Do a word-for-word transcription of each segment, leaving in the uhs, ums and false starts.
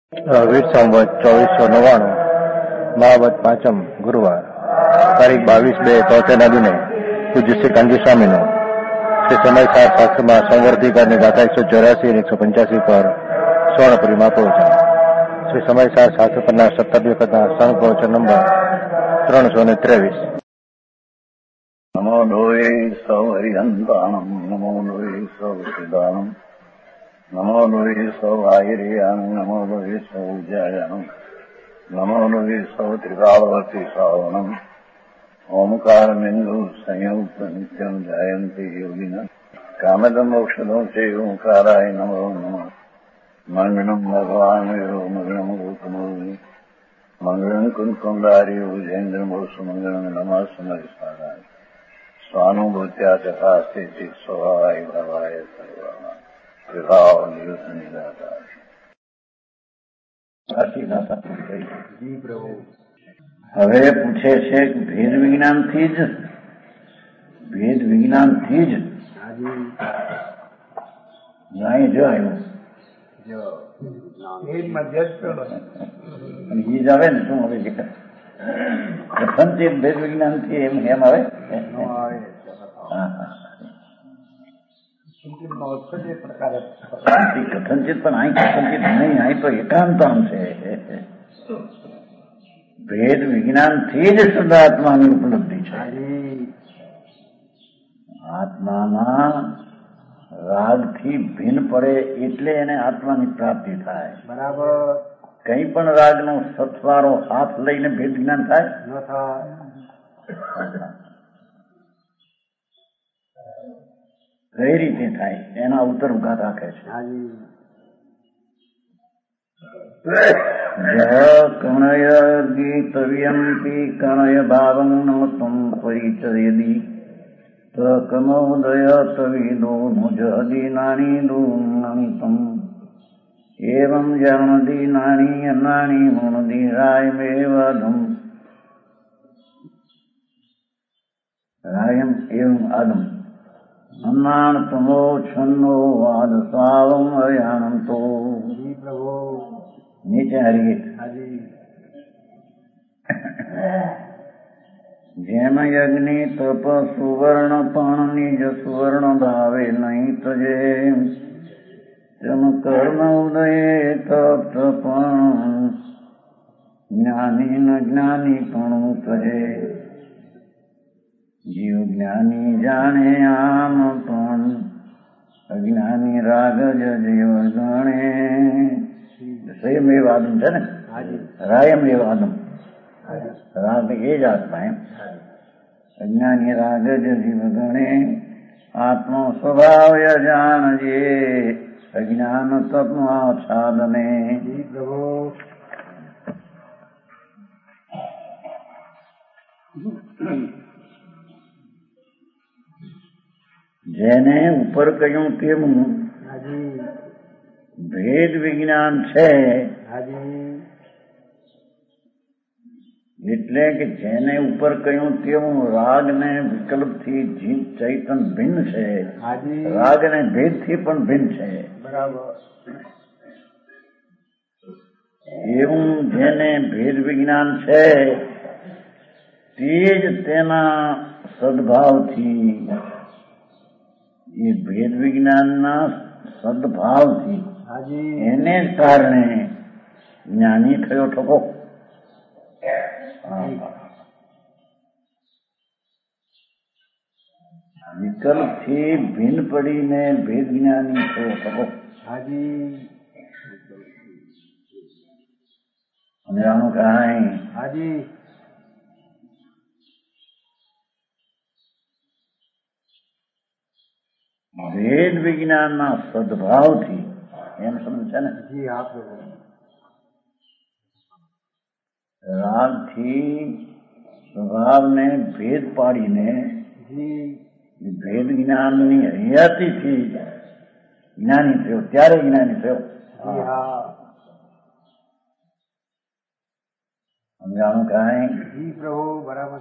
વીર સંવત ચોવીસો નવ્વાણું મહાવત પાંચમ ગુરુવાર તારીખ બાવીસ બે તોતેરના દિને પૂજ્ય શ્રી કાનજી સ્વામીનું શ્રી સમય સાત શાસ્ત્રમાં સંવર્ધિકારની ગાથા એકસો ચોરાસી અને એકસો પંચ્યાસી પર સ્વર્ણ પરિમા પ્રવચન. શ્રી સમય સાત શાસ્ત્ર પરના સત્તર વખતના સંઘ પ્રવચન નંબર ત્રણસો ને ત્રેવીસ. નમો લોહે સૌ હરિહંતાણમ નમો લોહે સૌ સિદ્ધાનમ નમો લોહે સૌ આયર્યાન નમો લોહે સૌ જયાનમ નમો લોહે સૌ ત્રિકાળવતી શ્રાવણમ ઓમકાર બિંદુ સંયુક્ત નિત્યમ જાયંતી યોગિના કામદમ મોક્ષદો છે ઓંકારાય નમો નમઃ. મંગળમ ભગવાન વિરો મંગળમ ગોતમોહિ મંગળમ કુંકુંડારી ઉજેન્દ્ર મોસુ મંગળમ નમઃ સમયસારાય સ્વાનુભૂત્યા તથા સ્થિતિ સ્વભાવાય ભવાય સર્વમાં વિભાવ નિયુત નિરાકાર. હવે પૂછે છે કે ભેદ વિજ્ઞાનથી જ ભેદ વિજ્ઞાનથી જ અહીં જો આવ્યું ઈ જ આવે ને શું હવે કથનચિત ભેદ વિજ્ઞાન થી એમ એમ આવે કથનચિત પણ અહીં કથનચિત નહીં, અહીં તો એકાંતમ છે. ભેદ વિજ્ઞાન થી જ શુદ્ધ આત્માની ઉપલબ્ધિ છે. આત્માના રાગથી ભિન્ન પડે એટલે એને આત્માની પ્રાપ્તિ થાય. બરાબર. કઈ પણ રાગનો સથવારો હાથ લઈને ભેદ જ્ઞાન થાય ન થાય. કઈ રીતે થાય એના ઉત્તર ઉભા રાખે છે. કણય ગીતવ્યંપી કણય ભાવં નોતમ પરિચયદી કમોદય તવિદો મુજદીનાની દૂનંતમ એવં જનદીનાની અનાની મુણદીરાયમેવ અધમ રાયમ એવં અધમ અન્નાણતમો છન્નો વાદ સાવમ અયાણંતો. નીચે હરિગીત. જેમ યજ્ઞ તપ સુવર્ણ પણ નિજ સુવર્ણ ભાવે નહીં તજે તેમ કર્મ ઉદયે તપ્ત પણ જ્ઞાની ન જ્ઞાની પણ તજે. જીવ જ્ઞાની જાણે આમ પણ અજ્ઞાની રાગ જ જીવ ગણે. સંયમ એ વાદમ છે ને, રાયમ એ વાદમ. રાગ એ જ આત્મા એમ. અજ્ઞાની રાગ જ જીવ ગણે આત્મો સ્વભાવ જાણજે અજ્ઞાન તપમાં છાદને. જેને ઉપર કહ્યું તેમ ભેદ વિજ્ઞાન છે. એટલે કે જેને ઉપર કહ્યું તેવું રાગ ને વિકલ્પ થી જીત ચૈતન ભિન્ન છે. રાગ ને ભેદ થી પણ ભિન્ન છે. બરાબર. એવું જેને ભેદ વિજ્ઞાન છે તે જ તેના સદભાવથી એ ભેદ વિજ્ઞાનના સદભાવથી એને જ કારણે જ્ઞાની થયો ઠકો. વિકલ્પ થી ભિન્ન પડીને ભેદ જ્ઞાની થયો ઠકો. સમજાણું કાંઈ? હાજી. ભેદ વિજ્ઞાનના સદભાવથી એમ સમજ છે ને. રાગથી સ્વભાવને ભેદ પાડીને ભેદ જ્ઞાનની હયાતીથી જ્ઞાની થયો. ત્યારે જ્ઞાની થયો. સમજાણું કાંઈ? બરાબર.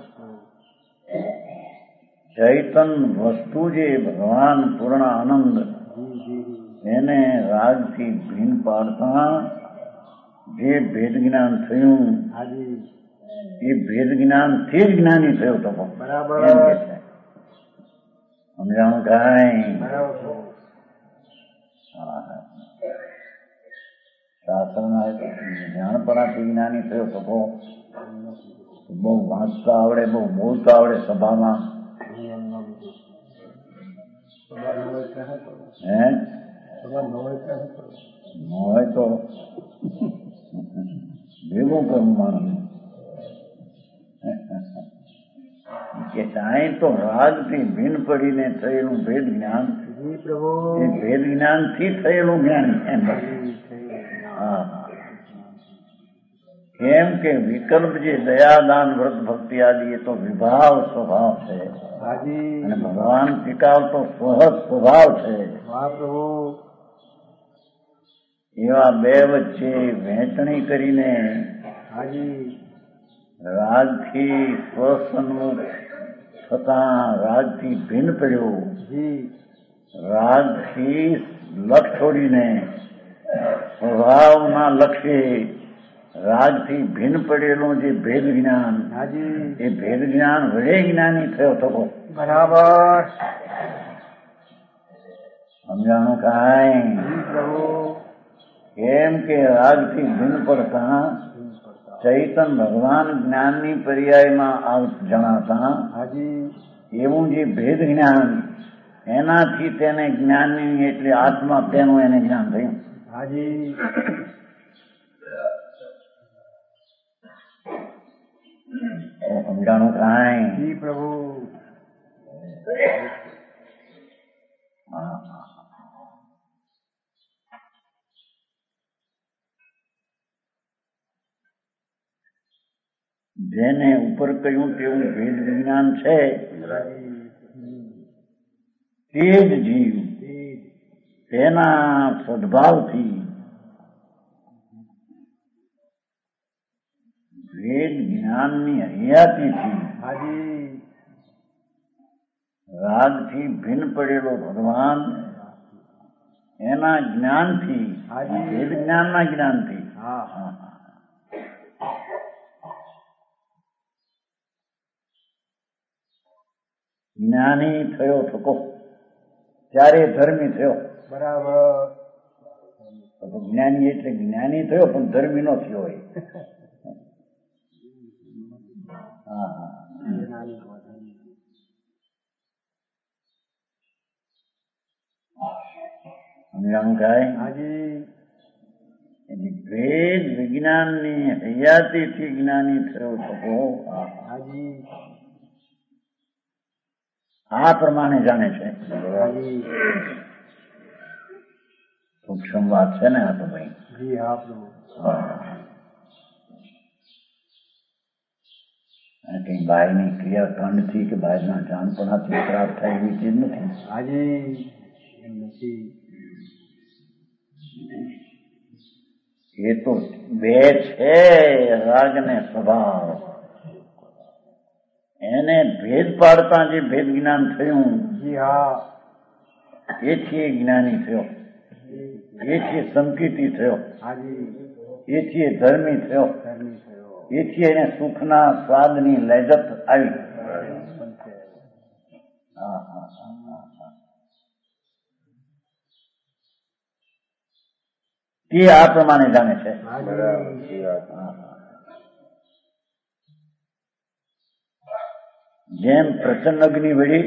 ચૈતન વસ્તુ જે ભગવાન પૂર્ણ આનંદ એને રાગથી ભીન પાડતા જે ભેદ જ્ઞાન થયું એ ભેદ જ્ઞાનથી જ જ્ઞાની થયો તો બરાબર સમજાણું કાંઈ શાસ્ત્રના જાણપણાથી જ્ઞાની થયો તો બહુ વાંચતા આવડે, બહુ બોલતા આવડે સભામાં, હે ન હોય તો ભેગું કરવું માણસ કે સાંઈ તો રાગથી ભીન પડીને થયેલું ભેદ જ્ઞાન, એ ભેદ જ્ઞાનથી થયેલું જ્ઞાન એમ. હા, કેમ કે વિકલ્પ જે દયાદાન વ્રત ભક્તિ આદિ એ તો વિભાવ સ્વભાવ છે અને ભગવાન ટીકાવતો સહજ સ્વભાવ છે. એવા બે વચ્ચે વહેંચણી કરીને રાગથી સ્વસન્મુખ થતા રાગથી ભિન્ન પડ્યો, રાગથી લક્ષ છોડીને સ્વભાવના લક્ષ્ય રાગથી ભિન્ન પડેલું જે ભેદ જ્ઞાન, એ ભેદ જ્ઞાન વડે જ્ઞાની થયો થકો બરાબર સમજાણું કાંઈ? કેમ કે રાગથી ભિન્ન પડતા ચૈતન ભગવાન જ્ઞાનની પર્યાયમાં જણાતા એવું જે ભેદ જ્ઞાન, એનાથી તેને જ્ઞાનની એટલે આત્મા તેનું એને જ્ઞાન થયું. સમજાણું કાંઈ? પ્રભુ જેને ઉપર કહ્યું તેવું ભેદ વિજ્ઞાન છે તે જ જીવ તેના સદભાવથી ભેદ જ્ઞાનની હૈયાતીથી રાગથી ભિન્ન પડેલો ભગવાન એના જ્ઞાનથી, ભેદ જ્ઞાનના જ્ઞાનથી જ્ઞાની થયો થકો, ત્યારે ધર્મી થયો. બરાબર. જ્ઞાની એટલે જ્ઞાની થયો પણ ધર્મી નો થયો હોય. હા હા સમજાણું કાંઈ? ભેદ વિજ્ઞાનની હૈયાતીથી જ્ઞાની થયો થકો આ પ્રમાણે જાણે છે. સૂક્ષ્મ વાત છે ને આ તો ભાઈ. કઈ બાયની ક્રિયાકાંડથી કે બાયના જાણપણાથી પ્રાપ્ત થાય એવી ચીજ નથી. એ તો બે છે, રાગ ને સ્વભાવ. એને ભેદ પાડતા જે ભેદ જ્ઞાન થયું એથી એ જ્ઞાની થયો, એથી સંકિતી થયો, એથી એ ધર્મી થયો, એથી એને સુખના સ્વાદની લજ્જત આવી. તે આ પ્રમાણે જાણે છે. જેમ પ્રસન્ન અગ્નિ વળી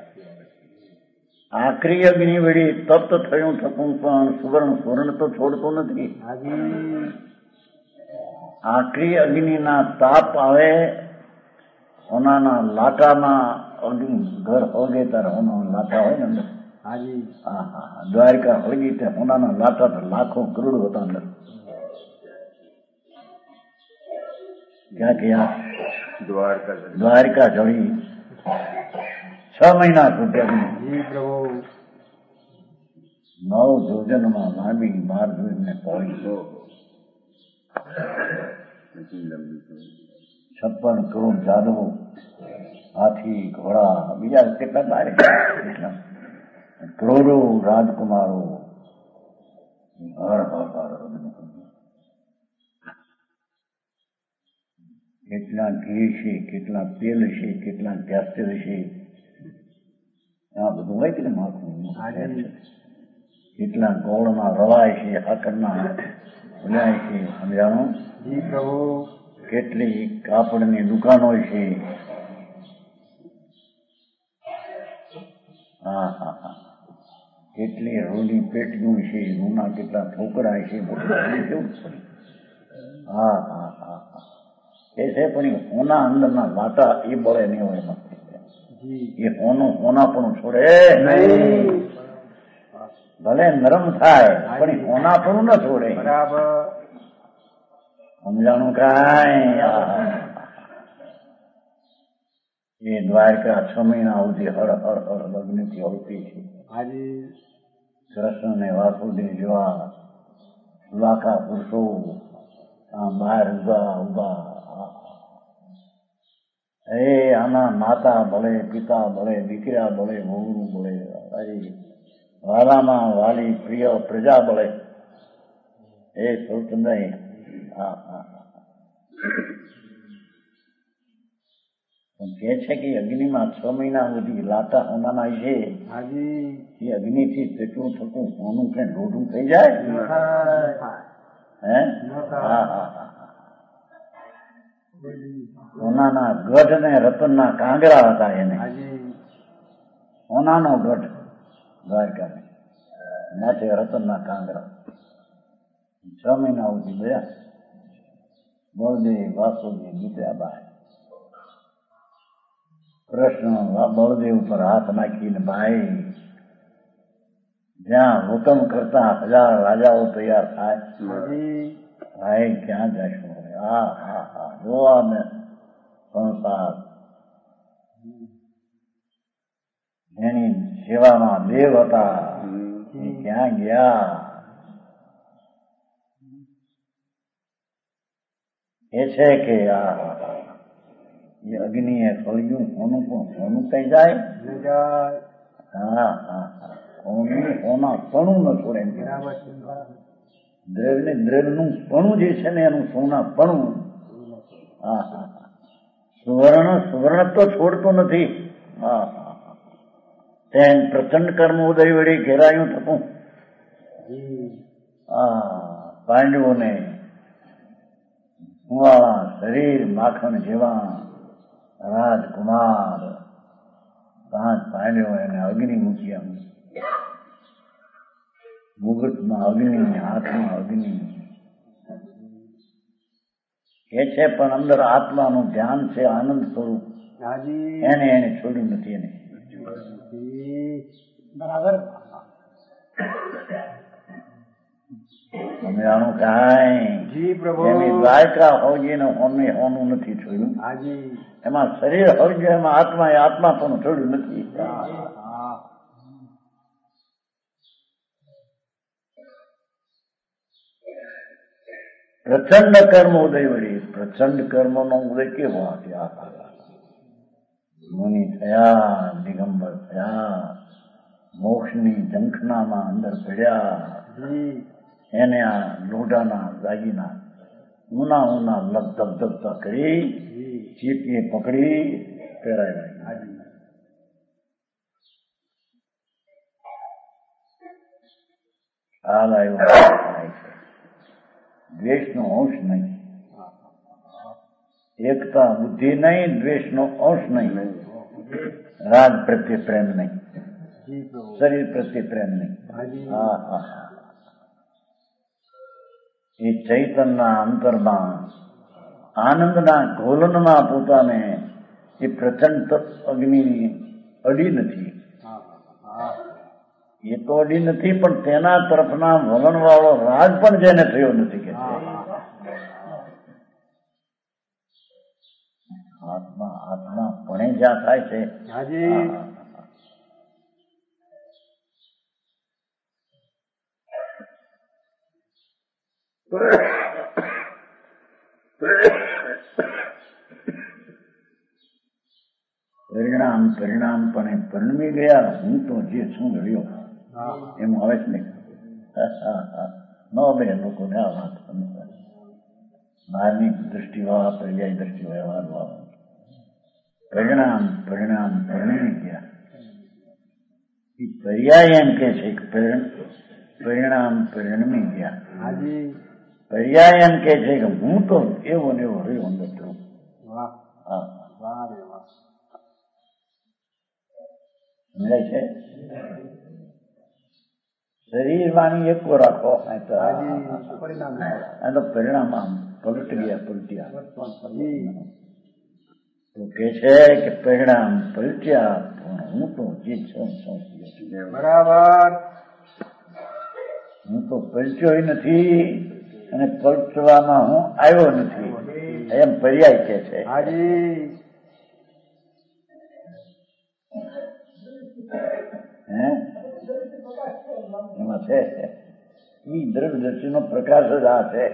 આખરી અગ્નિ વળી તપ્ત થયું થતું પણ સુવર્ણ સુવર્ણ તો છોડતું નથી. આખરી અગ્નિના તાપ આવે, સોનાના લાટાના અગ્નિ ઘર હોગે ત્યારે સોનાના લાટા હોય ને અંદર. હા હા દ્વારિકા હોગી ત્યાં સોનાના લાટા તો લાખો કરોડ હતા અંદર. ક્યાં ક્યાં દ્વારિકા જળી છ મહિના સુધી નવ જોજનમાં લાંબી બાર જોઈને પહોંચ્યો. છપ્પન કરોડ જાદવો, હાથી, ઘોડા, બીજા કેટલા બારે કરોડો રાજકુમારો. હર હર હર કેટલા ઘી છે, કેટલા તેલ છે, કેટલા ગેસ્ટર છે, આ બધું હોય કે માખું કેટલા ગોળના રવાય છે, સાકરના ભૂલાય છે, સમજાણું? જી પ્રભુ. કેટલી કાપડની દુકાનો છે. હા હા હા કેટલી રૂની પેટીઓ છે, રૂના કેટલા ઠોકરા છે, બધું કેવું પડે. હા હા હા હા એ છે, પણ હોના અંદરના લાટા એ બળે નહીં હોય એમાં. એ હોનું હોના પણ છોડે નહીં. ભલે નરમ થાય પણ હોના પણ ન છોડે. બરાબર. સમજાણું કાંઈ? એ દ્વારકા છ મહિના સુધી હર હર હર લગ્નથી હળતી છે. કૃષ્ણ ને વાસુદેવ જેવા લાખા પુરુષો આ બહાર ઉભા ઉભા. એ આના માતા ભલે, પિતા ભલે, દીકરા ભલે, વહુ ભલે, વાલામાં વાલી પ્રિય પ્રજા ભલે, એ સૌત નહીં. હા હા કે છે કે અગ્નિમાં છ મહિના સુધી લાટા હોનાના છે. એ અગ્નિથી પેટું થતું હોનું કે લોઢું થઈ જાય. હે હા હા સોનાના ગઢ ને રતનના કાંગરા હતા એને. સોનાનો ગઢ દ્વારકા માટે રતનના કાંગરા. છ મહિના સુધી ગયા. બળદેવ વાસુદેવ જીત્યા બાય. કૃષ્ણ બળદેવ પર હાથ નાખીને ભાઈ જ્યાં હુકમ કરતા હજાર રાજાઓ તૈયાર થાય. ભાઈ ક્યાં જશું? હા હા હા જોવા ને સંસાર જેની સેવામાં દેવ હતા એ ક્યાં ગયા? એ છે કે આ એ અગ્નિએ ફળ્યું હોનું પણ હોનું કઈ જાય. હા હા હા હોનું હોના પણું ન છોડે. દ્રવ્ય દ્રવ્યનું પણું જે છે ને એનું સોના પણું. હા હા સુવર્ણ સુવર્ણ તો છોડતું નથી. હા હા તેમ પ્રચંડ કર્મ ઉદય વળી ઘેરાયું થતું. હા પાંડવોને કુંવાળા શરીર માખણ જેવા રાજકુમાર પાંચ પાંડવો એને અગ્નિ મૂક્યા. મુગટમાં અગ્નિ, હાથમાં અગ્નિ. કે છે પણ અંદર આત્માનું ધ્યાન છે, આનંદ સ્વરૂપ. એને એને છોડ્યું નથી. એને બરાબર અમે આનું કાંઈ એની દ્વારકા હોજી ને હોનું હોનું નથી છોડ્યું. એમાં શરીર હોજો એમાં આત્મા એ આત્મા પણ છોડ્યું નથી. પ્રચંડ કર્મ ઉદય વળી. પ્રચંડ કર્મ નો ઉદય કેવો? મુનિ થયા, દિગંબર થયા, મોક્ષની ઝંખનામાં અંદર પડ્યા. એને આ લોઢાના દાગીના ઊના ઊના લગ ધબધબતા કરી ચીપીએ પકડી પહેરાવ્યા. ખ્યાલ આવ્યો દ્વેષનો અંશ નહીં. એકતા બુદ્ધિ નહીં, દ્વેષનો અંશ નહીં. રાગ પ્રત્યે પ્રેમ નહીં, શરીર પ્રત્યે પ્રેમ નહીં. હા હા એ ચૈતનના અંતરમાં આનંદના ઘોલનમાં પોતાને એ પ્રચંડ અગ્નિની અડી નથી. એ તો અડી નથી પણ તેના તરફના વલણ વાળો રાગ પણ જેને થયો નથી. કે આત્મા આત્મા પણ જ્યાં થાય છે. પરિણામ પરિણામ પણ પરિણમી ગયા. હું તો જે શું રહ્યો એમ આવે જ નહીં. ન બે લોકોને આ વાત ધાર્મિક દ્રષ્ટિવાળા પર્યાય દ્રષ્ટિ વ્યવહાર વાળા પરિણામ પરિણામ પરિણમી ગયા. એ પર્યાય એમ કે છે કે પરિણામ પરિણમી ગયા. પર્યાય એમ કે છે કે હું તો એવો ને એવો રહ્યો અંદર છું. સમજાય છે? શરીર વાણી એકો રાખો આ તો પરિણામ આમ પલટ ગયા પલટ્યા તો કે છે કે પરિણામ પલટ્યા પણ હું તો જે છું બરાબર. હું તો પલટ્યો નથી અને પલટવામાં હું આવ્યો નથી એમ પર્યાય કે છે. હે એમાં છે ઈ દ્રવ્ય દ્રષ્ટિનો પ્રકાશ જ આ છે.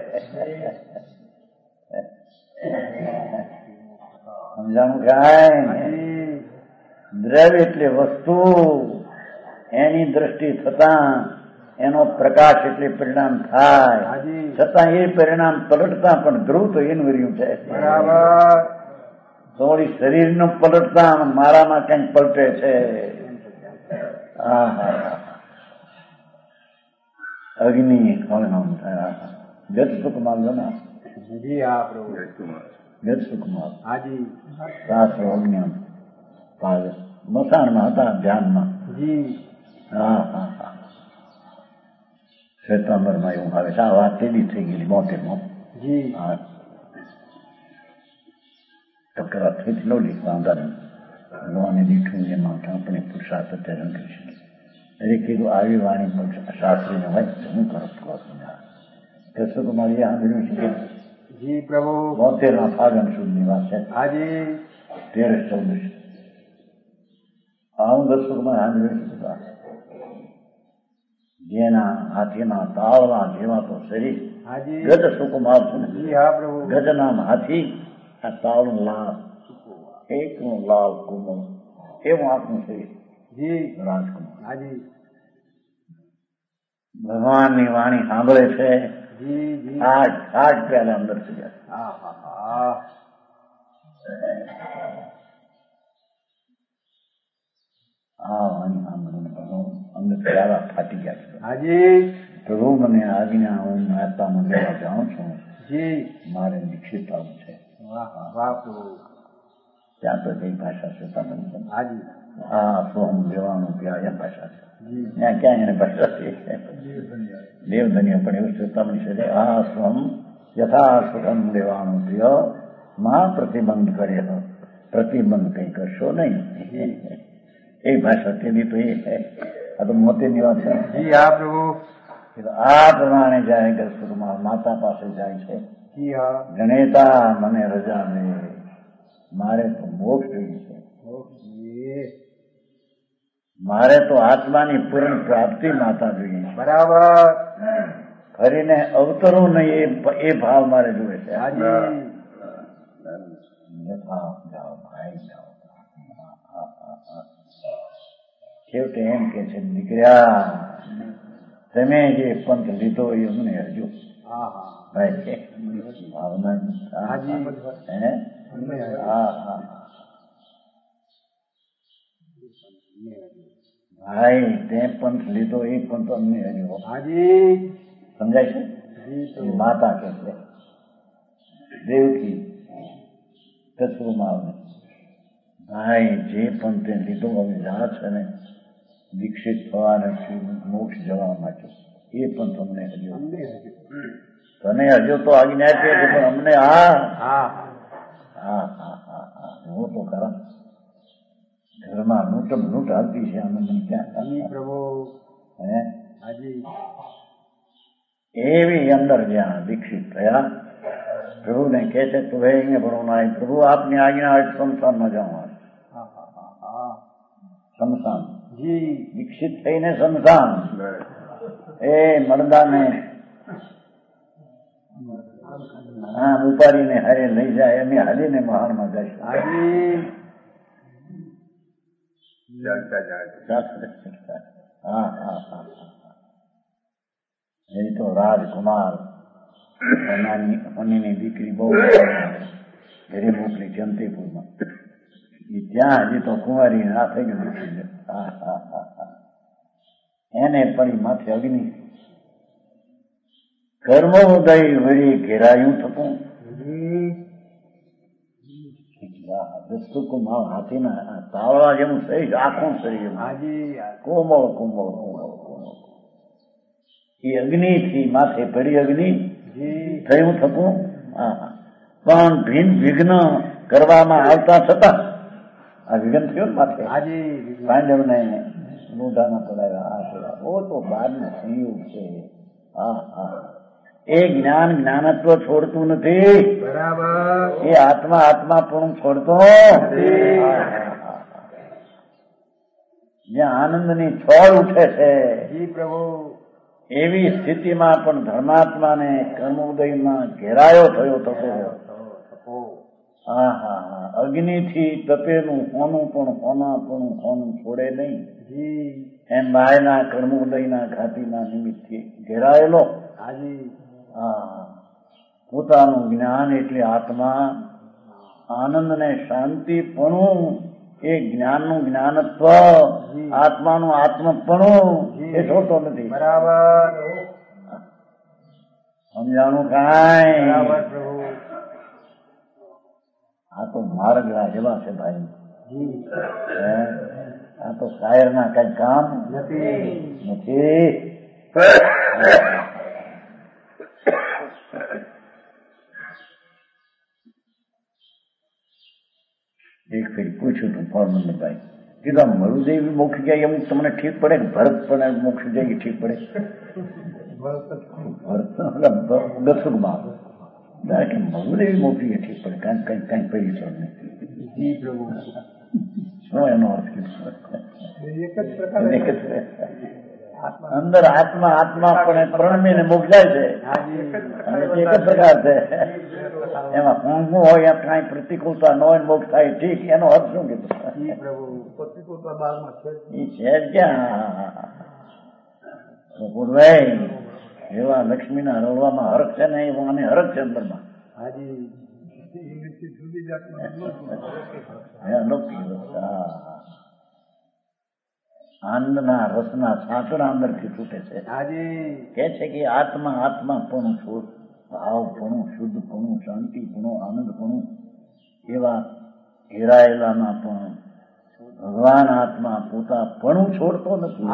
સમજાણું કાંઈ? દ્રવ્ય એટલે વસ્તુ, એની દ્રષ્ટિ થતા એનો પ્રકાશ એટલે પરિણામ થાય. છતાં એ પરિણામ પલટતા પણ ધ્રુવ તો એનું વર્યું છે બરાબર. થોડી શરીરનું પલટતા મારામાં કંઈક પલટે છે. હા હા અગ્નિ ગત સુકમાલ જો ના ગત સુકમાલ શાસ્ત્ર અગ્નિ મસાણમાં હતા ધ્યાનમાં. હા હા હા શ્વેતાંબરમાં એવું આવે છે. આ વાત તેવી થઈ ગયેલી મોટેમાં ટકરા થઈ લો લીધા ભગવાને દીઠું એમાં આપણે પુરુષાર્થ અત્યારે કરી શકીએ. અરે કીધું આવી વાણી શાસ્ત્રીને હોય હું કરો કૃષ્ણકુમારી સાંભળ્યું છે જી પ્રભુ બોતેર ના ફાગણ સુધની વાત છે. હાજી તેરસ ચૌદસ હું દર્શકમાં સાંભળ્યું છું. જેના હાથીના તાળવા જેવા તો શરીર ગજ સુકુમાર છે. ગજના હાથી આ તાળનું લાલ એકનું લાલ કુમળ એવું આખું શરીર રાજકુમાર. ભગવાનની વાણી સાંભળે છે. આઠ આઠ પહેલા અંદર થઈ જાય. આ વાણી સાંભળીને અંદર પ્યારા ફાટી ગયા છે. પ્રભુ મને આજ્ઞા હું મહેતામાં લેવા જાઉં છું. મારે દીક્ષિત આવું છે. ત્યાં તો કઈ ભાષા છે તમને? હા સોમ લેવાનું ત્યાં એમ ભાષા છે. ત્યાં ક્યાં એને ભાષા છે દેવધન્ય પણ એવું શ્રોતામણી છે. આ સ્વમ યથા સુખમ લેવાનું પ્રિય માં પ્રતિબંધ કરે પ્રતિબંધ કઈ કરશો નહીં એ ભાષા તેની તો એ છે. આ તો મોતીની વાત છે. આ પ્રમાણે જાય કે સુખમાં માતા પાસે જાય છે. ગણેતા મને રજા દે, મારે તો મોક્ષ જોઈએ છે. મારે તો આત્માની પૂર્ણ પ્રાપ્તિ માતા જોઈએ છે બરાબર. ફરીને અવતરવું નહીં એ ભાવ મારે જોઈએ છે. જાઓ ભાઈ જાઓ. છેવટે એમ કે છે દીકરા તમે જે પંથ લીધો એ અમને હજુ ભાઈ ભાવના ભાઈ તે પંથ લીધો એ પંથ અમને હજુ સમજાય છે. માતા કે છે દેવકી કચુમાં ભાઈ જે પંથે લીધો હવે જા છે ને દીક્ષિત થવાને મોક્ષ જવા માટે એ પણ તમને હજુ તને હજુ તો આજ્ઞા છે પણ અમને હા હા હા હા હા હું તો ખરા ઘરમાં નૂટમ નૂટ હાલતી છે અમે ક્યાં પ્રભુ હે એવી અંદર જ્યાં દીક્ષિત થયા પ્રભુને કહે છે તું ભાઈ અહીંયા ભણવાના પ્રભુ આપની આજ્ઞા હોય સંસારમાં જાઉં શમશાન દીક્ષિત થઈને શમશાન એ મરદાને હા ઉપાડીને હારે લઈ જાય એમ હાલીને મહાનમાં જાય. હા હા હા એ તો રાજકુમાર નાની હોનીની દીકરી બહુ ઘરે મોકલી જમતીપુરમાં. એ ત્યાં હજી તો કુંવારી હાથે જ દુખી છે. હા હા હા હા એને પડી માથે અગ્નિ. કર્મ ઉદય વળી ઘેરાયું થતું. દસ્તુકુમાં હાથીના તાવડા જેવું થઈ આખું શરીર કોમળ કોમળ કોમળ કોમળ. એ અગ્નિથી માથે પડી અગ્નિ થયું થતું. હા પણ ભિન્ન વિઘ્ન કરવામાં આવતા છતાં આ વિઘ્ન થયું ને માથે પાંડવને મોઢામાં પડાવ્યા. આ પેલા ઓ તો બહારનો સંયોગ છે. હા હા એ જ્ઞાન જ્ઞાનત્વ છોડતું નથી. બરાબર. એ આત્મા આત્મા પણ છોડતો. જ્યાં આનંદની છોડ ઉઠે છે પ્રભુ એવી સ્થિતિમાં પણ ધર્માત્માને કર્મોદયમાં ઘેરાયો થયો થતો. હા હા હા અગ્નિથી તપેલું હોનું પણ હોના પણ હોનું છોડે નહીં. એમ બહારના કર્મોદયના ઘાતીના નિમિત્તથી ઘેરાયેલો. હા પોતાનું જ્ઞાન એટલે આત્મા આનંદ ને શાંતિપણું એ જ્ઞાનનું જ્ઞાનત્વ આત્માનું આત્મપણું એ છોડતો નથી. બરાબર સમજાણું કાંઈ. આ તો માર્ગના જેવા છે ભાઈ. આ તો શાયરના કઈ કામ નથી. એક ફેરી પૂછ્યું તું ફોર્મલભાઈ કીધું મરુદેવી મોક્ષ જાય એમ તમને ઠીક પડે કે ભરત પણ મોક્ષ જાય ઠીક પડે? દસુકમાં મરુદેવી મોક્ષી ઠીક પડે કાંઈ કઈ કઈ પડી છો શું એનો અર્થ કીધું? અંદર આત્મા આત્મા પણ પ્રણમીને મોક્ષ જાય છે. એક જ પ્રકાર છે. એમાં ઊંઘું હોય એમ કઈ પ્રતિકૂળતા ન હોય મોક્ષ થાય ઠીક. એનો અર્થ શું કીધું? એ છે ક્યાં ભાઈ એવા લક્ષ્મીના રડવામાં હરખ છે ને અને હરખ છે અંદરમાં. આનંદના રસના સાંકળા અંદરથી છૂટે છે. કે છે કે આત્મા આત્મા પણ છૂટ ભાવપણું શુદ્ધપણું શાંતિપણું આનંદપણું એવા ઘેરાયેલામાં પણ ભગવાન આત્મા પોતાપણું છોડતો નથી.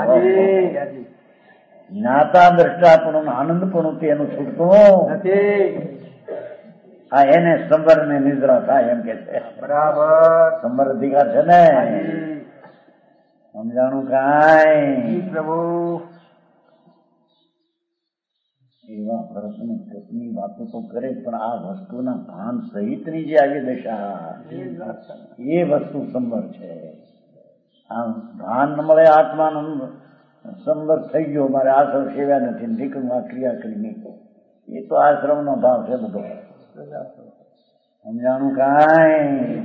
જ્ઞાતા દ્રષ્ટાપણું આનંદપણું તેનું છૂટતો નથી. આ એને સંબર ને નિદ્રા થાય એમ કે છે. બરાબર સંબર અધિકાર છે ને. સમજાણું કાંઈ પ્રભુ. એવા ભરતની પત્ની વાતો તો કરે પણ આ વસ્તુના ભાન સહિતની જે આવી દશા એ વસ્તુ સંબર છે. આમ ભાન ન મળે આત્માનંદ સંબર થઈ ગયો મારે આશ્રમ સેવ્યા નથી નીકળમાં ક્રિયા કરી નહીં. એ તો આશ્રમનો ભાવ છે બધો. સમજાણું કાંઈ.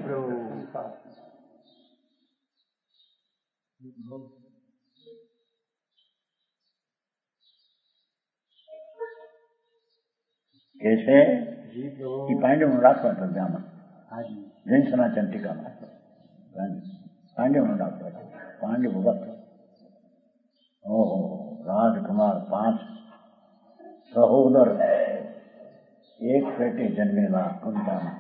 કે છે એ પાંડવનું રાખવા પ્રજામાં જૈન સનાતન ટીકામાં પાંડવનું રાખવા. પાંડવ વખત ઓહો રાજકુમાર પાંચ સહોદર એક પેટે જન્મેલા કુંતામાં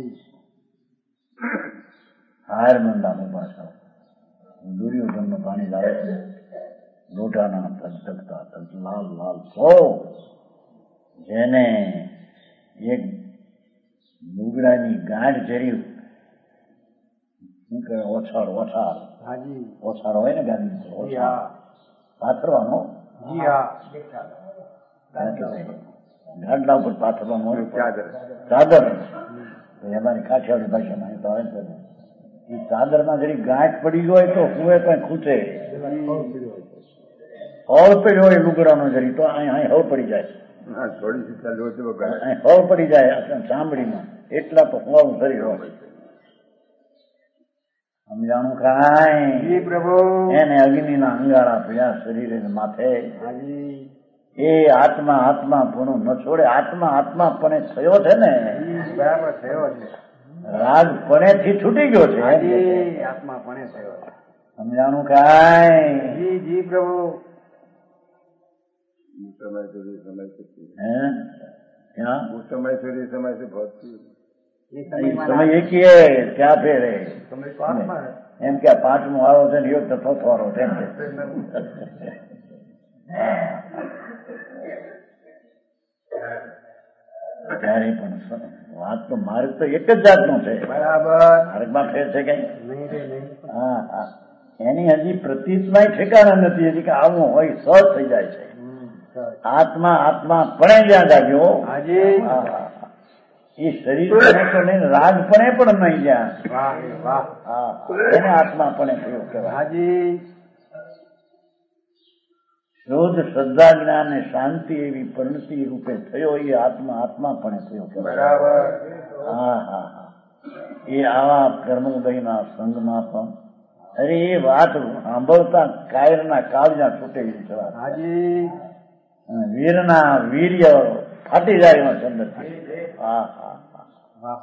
હાર મંડામાં પાછળ દુર્યોધનનું પાણી લાવે છે. લોટાના તગતગતા તગ લાલ લાલ સો જેને એક લુગડાની ગાંઠ જરી શું કે ઓછાડ ઓછાડ ઓછાડ હોય ને ગાંધી પાથરવાનો ગાંઠલા ઉપર પાથરવાનું હોય ચાદર. અમારી કાઠિયાવાડી ભાષામાં તો આવે છે. એ ચાદરમાં જરી ગાંઠ પડી હોય તો હુએ કઈ ખૂટે હળ પડ્યો હોય લુગડાનો જરી તો અહીં હળ પડી જાય. હળ પડી જાય ચામડીમાં એટલા તો હોવાનું શરીર હોય. સમજાણું કાંઈ પ્રભુ. એને અગ્નિના અંગારા પડ્યા શરીરે માથે. એ આત્મા આત્મા પણ ન છોડે. આત્મા આત્મા પણ થયો છે ને, બરાબર થયો છે. રાગ પણ થી છૂટી ગયો છે. આત્મા પણ થયો છે. સમજાણું કાંઈ? જી જી પ્રભુ. સમય સુધી સમય સુધી હે ક્યાં સમય સુધી સમય से बहुत સમય એકી ક્યાં ફેરે એમ કે પાંચમો વાળો છે ને યોગ તો ચોથો વાળો છે એમ કે. ત્યારે પણ વાત તો માર્ગ તો એક જ જાતનો છે. બરાબર. માર્ગમાં ફેર છે કઈ? હા હા એની હજી પ્રતીતમાં ઠેકાણા નથી હજી કે આવું હોય સહજ થઈ જાય છે. આત્મા આત્મા પણ જ્યાં જાગ્યો એ શરીર પણ તો નહીં, રાગ પણ પણ નહીં જ્યાં એને આત્મા પણ થયો કહેવાય. શોધ શ્રદ્ધા જ્ઞાન ને શાંતિ એવી પરિણતિ રૂપે થયો એ આત્મા આત્મા પણ થયો કહેવાય. હા હા હા એ આવા કર્મોદયના સંઘમાં પણ અરે એ વાત સાંભળતા કાયરના કાળજા છૂટે એવી જવા વીરના વીર્ય ફાટી જાય એમાં ચંદ્ર. હા હા હા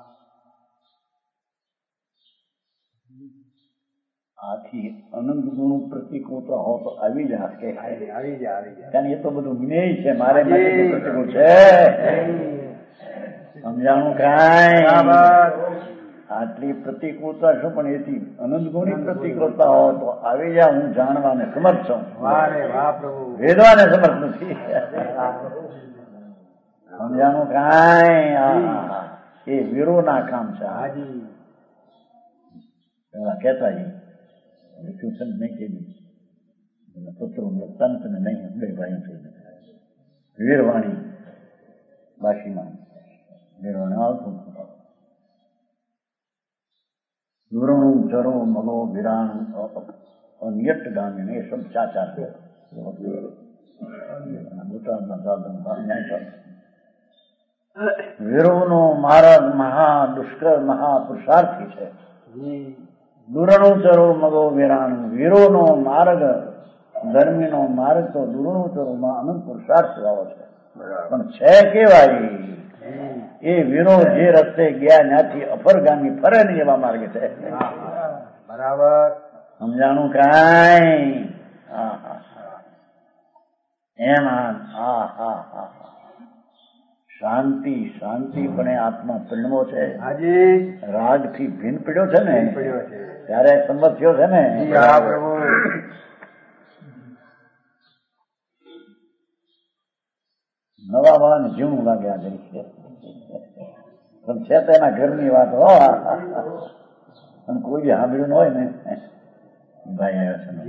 આથી અનંત ગુણનું પ્રતિકૂળ તો હો તો આવી જ કે આવી જાય આવી જાય. કારણ એ તો બધું જ્ઞેય છે. મારે માટે પ્રતિકૂળ છે સમજાણું કાંઈ? આટલી પ્રતિકૂળતા શું પણ એથી અનંત ગુણની પ્રતિકૂળતા હો તો આવી જા. હું જાણવાને સમર્થ છું, વેદવાને સમર્થ નથી. સમજાણું કાંઈ? એ વીરોના કામ છે. પેલા કહેતા લખ્યું છે નહીં કીધું પુત્રો સંત ને નહીં બે ભાઈ થઈ વીરવાણી બાશીમાં વીરવાણી આવતું દુરણું ચરો મગો વિરાણ નિયત ગામીને એ સબ ચાચા છે. વીરોનો માર્ગ મહા દુષ્કર મહાપુરુષાર્થી છે. દુરણું ચરો મગો વિરાણ વીરોનો માર્ગ ધર્મીનો માર્ગ તો દુરણું ચરોમાં અનંત પુરુષાર્થ વાળો છે. પણ છે કેવાય એ વીરો જે રસ્તે ગયા ત્યાંથી અપરગામી ફરે નહીં એવા માર્ગે છે. બરાબર સમજાણું કાંઈ? એમાં હા હા હા શાંતિ શાંતિ પણ આત્મા પરિણમો છે. રાગ થી ભીન પડ્યો છે ને ત્યારે સંમત થયો છે ને. નવા વાળાને જીવનું લાગે આ જરી પણ છે તો એના ઘરની વાત હો. અને કોઈ બી સાંભળ્યું ન હોય ને ભાઈ આવ્યા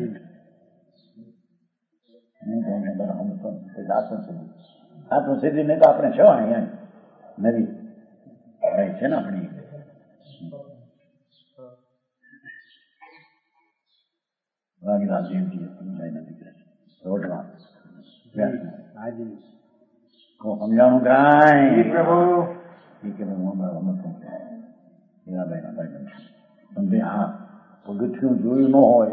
છે આત્મ સિદ્ધિ નહીં તો આપણે છે અહીંયા નવી ભાઈ છે ને આપણી વાગીલાલ દેવજી રોટવા સમજાણું કાંઈ? સમજે હા પગથિયું જોયું ન હોય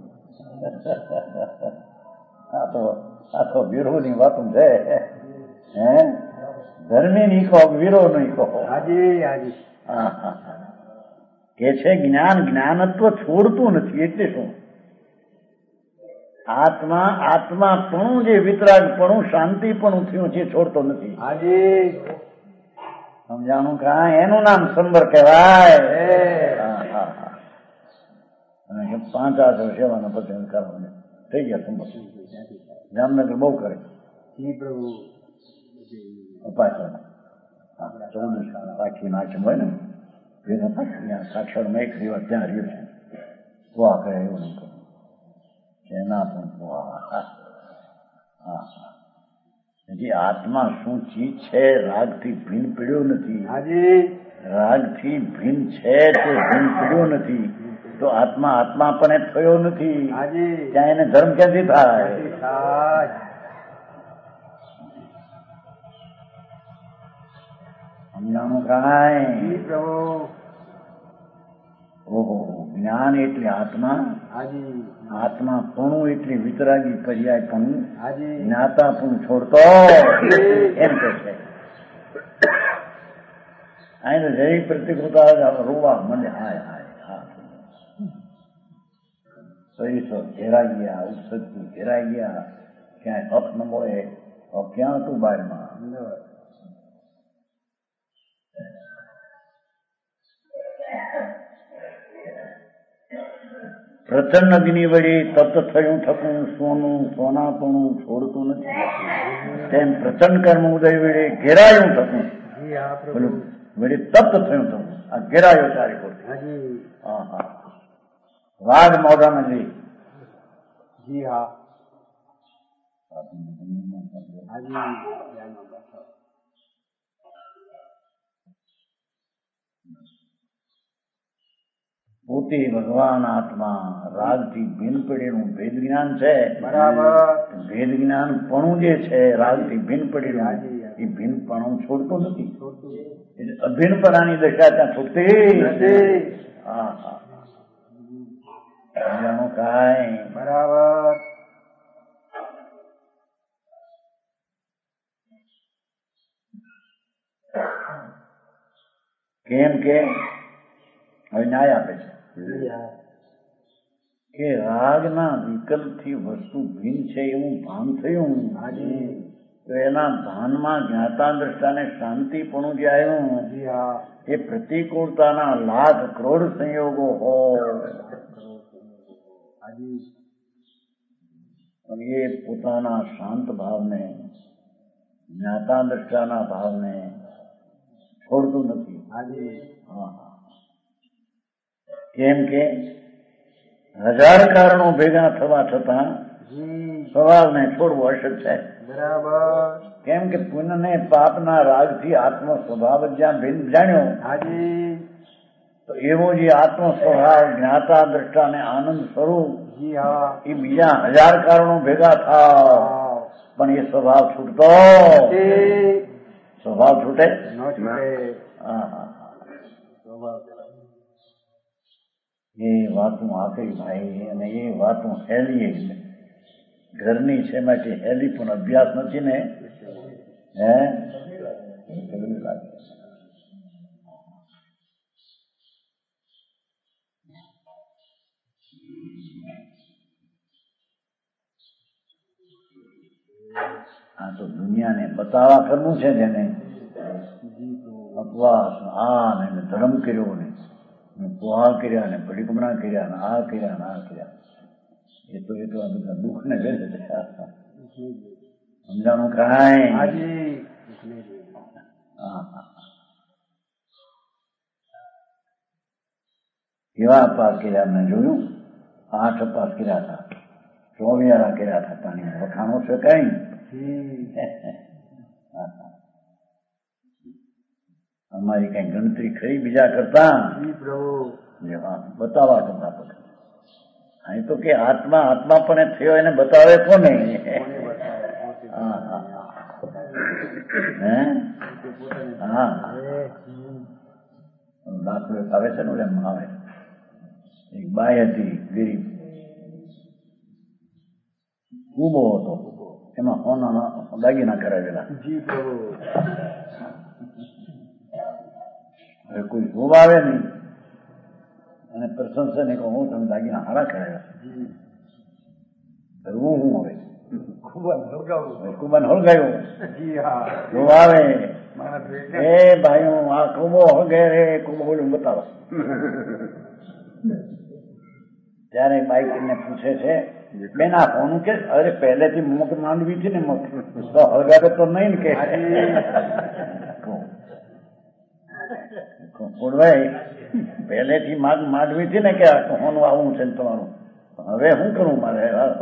આ તો આ તો વીરો ની વાત છે. હે ધર્મી ની કહો વીરો નહીં કહો. કે છે જ્ઞાન જ્ઞાનત્વ છોડતું નથી એટલે શું? આત્મા આત્મા પણ જે વિતરાગ પણ શાંતિ પણ થયું છે છોડતો નથી. સમજાણું કાંઈ? એનું નામ સંબર કહેવાય. પાંચ આઠ વર્ષ સેવાના પછી કરવાને થઈ ગયા સંબર. જામનગર બહુ કરે ઉપાસના ચૌદ રાખી નાખી હોય ને ત્યાં સાક્ષરમાં એક દિવસ ત્યાં રહ્યું છે કુવા કરે એવું નહીં કરું એના પણ કુવા. હજી આત્મા શું ચીજ છે? રાગથી ભીન પીડ્યો નથી. રાગથી ભીન છે તે ભીન પીડ્યો નથી તો આત્મા આત્મા પણ થયો નથી. ત્યાં એને ધર્મ ક્યાંથી થાય? સમજાણું કાંઈ? ઓહો જ્ઞાન એટલે આત્મા, હાજી આત્મા પૂણું એટલે વિતરાગી પર્યાય પણ હાજી જ્ઞાતા પણ છોડતો એમ કે છે. અહીં જય પ્રતિકૃતા રોવા મને હાય હાય હા સહીસો ઘેરાઈ ગયા, ઉપસર્ગી ઘેરાઈ ગયા, ક્યાંય હક ન મળે. ક્યાં હતું બારમાં? પ્રચંડ અગ્નિ વળી તત થયું થકું સોનું સોનાપણું છોડતું નથી, તેમ પ્રચંડ કર્મ ઉદય વડે ઘેરાયું થકું પેલું વળી તપ્ત થયું થકું આ ઘેરાયો ચારે કોટી. હા હા વાઘ મોઢામાં જઈ જી હા હાજી પોતે ભગવાન આત્મા રાગથી ભિન્ન પડેલું ભેદ જ્ઞાન છે. બરાબર. ભેદ જ્ઞાન પણ જે છે રાગથી ભિન્ન પડેલું એ ભિન્ન પણ છોડતું નથી. અભિન્ન પરાની દશા ત્યાં છૂટતી નથી. હા હા જાણો કાંઈ બરાબર. કેમ કે હવે ન્યાય આપે છે જી હા કે રાગના વિકલ્પથી વસ્તુ ભિન્ન છે એવું ભાન થયું. હાજી તો એના ભાનમાં જ્ઞાતા દ્રષ્ટાને શાંતિપણું જે આવ્યું જી હા એ પ્રતિકૂળતાના લાખ કરોડ સંયોગો હોય હાજી અને એ પોતાના શાંત ભાવને જ્ઞાતા દ્રષ્ટાના ભાવને છોડતું નથી. હાજી હા કેમ કે હજાર કારણો ભેગા થવા છતાં જી સ્વભાવને છોડવું અશક્ય છે. બરાબર. કેમ કે પુણ્યને પાપના રાગથી આત્મ સ્વભાવ જ્યાં ભિન્ન જાણ્યો હાજી તો એવો જે આત્મ સ્વભાવ જ્ઞાતા દ્રષ્ટાને આનંદ સ્વરૂપ જી હા એ બીજા હજાર કારણો ભેગા થાવ પણ એ સ્વભાવ છૂટતો સ્વભાવ છૂટે ન છૂટે. હા હા એ વાતું આકરી ભાઈ અને એ વાતું હેલી ઘરની છે માટે હેલી પણ અભ્યાસ નથી ને હે લાગે. આ તો દુનિયાને બતાવવા કરવું છે જેને અપવાસ આ ને ધર્મ કર્યો ને પોહા કર્યા ને પરિક્રમણા કર્યા ને આ કર્યા ને આ કર્યા એ તો એ તો આ બધા દુઃખ ને વેચે સમજાણું કાંઈ. હાજી હા કેવા અપાસ કર્યા મેં જોયું. આઠ અપાસ કર્યા હતા, ચોવિયારા કર્યા હતા. પાણી વખાણો છે કઈ અમારી કઈ ગણતરી ખરી બીજા કરતા બતાવવા કરતા પડે. અહીં તો કે આત્મા આત્મા પણ થયો એને બતાવે કોને? હા હા દાખલો આવે છે ને એમ આવે. એક બાઈ હતી ગરીબ, કુબો હતો, એમાં સોનાના દાગીના કરાવેલા. હવે કોઈ જોવા આવે નહીં અને પ્રશંસા ને કહું હું તમે દાગીના હારા કરાવ્યા કરવું હું હવે કુબાન હળગાયું જોવા આવે એ ભાઈ હું આ કુબો હળગે રે કુબો બોલું બતાવો. ત્યારે બાઈક ને પૂછે છે બેન આ કોનું કે અરે પહેલેથી મોક માંડવી છે ને તો હળગાવે તો નહીં ને કે ભાઈ પહેલેથી માગ માંડવી હતી ને કે હોનું આવું છે તમારું હવે શું કરું મારે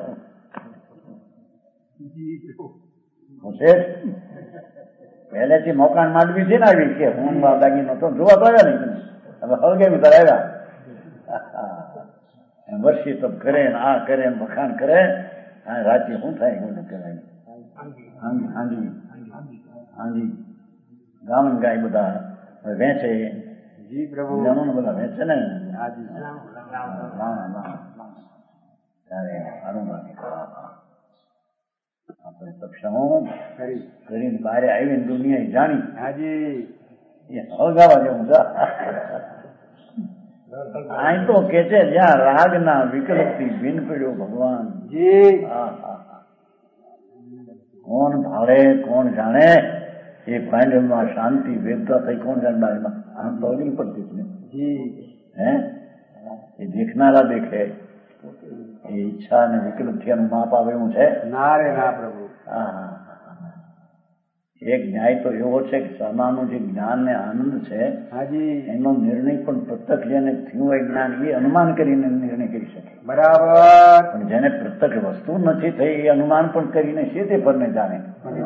પહેલેથી મોકાન માંડવી છે ને આવી કે હું દાગી નતો જોવા તો આવ્યા નહીં હવે હળગાવી તાર આવ્યા વર્ષી તપ કરે ને આ કરે ને વખાણ કરે રાતે શું થાય બોલું કહેવાય હાંજી હાંજી હાંજી ગામ ગાય બધા વેચે જી પ્રભુ બધા વેચે ને ના ના ત્યારે અનુમાન આપણે સક્ષમ કરીને બહાર આવીને દુનિયા જાણી હાજી એ હળગાવા જેવું છે. અહીં તો કે છે જ્યાં રાગના વિકલ્પથી ભીન પડ્યો ભગવાન. જી હા હા હા કોણ ભાળે કોણ જાણે એ પાંડવમાં શાંતિ વેદતા થઈ કોણ જાણે બારમાં આમ તો અગરી પડતી જ જી હે એ દેખનારા દેખે એ ઈચ્છા અને વિકલ્પથી એનું માપ આવે એવું છે. ના રે ના પ્રભુ. હા એક ન્યાય તો એવો છે કે સમાનું જે જ્ઞાન ને આનંદ છે હાજી એનો નિર્ણય પણ પ્રત્યક્ષ જેને થયું હોય જ્ઞાન એ અનુમાન કરીને નિર્ણય કરી શકે. બરાબર. પણ જેને પ્રત્યક્ષ વસ્તુ નથી થઈ એ અનુમાન પણ કરીને છે તે પરને જાણે.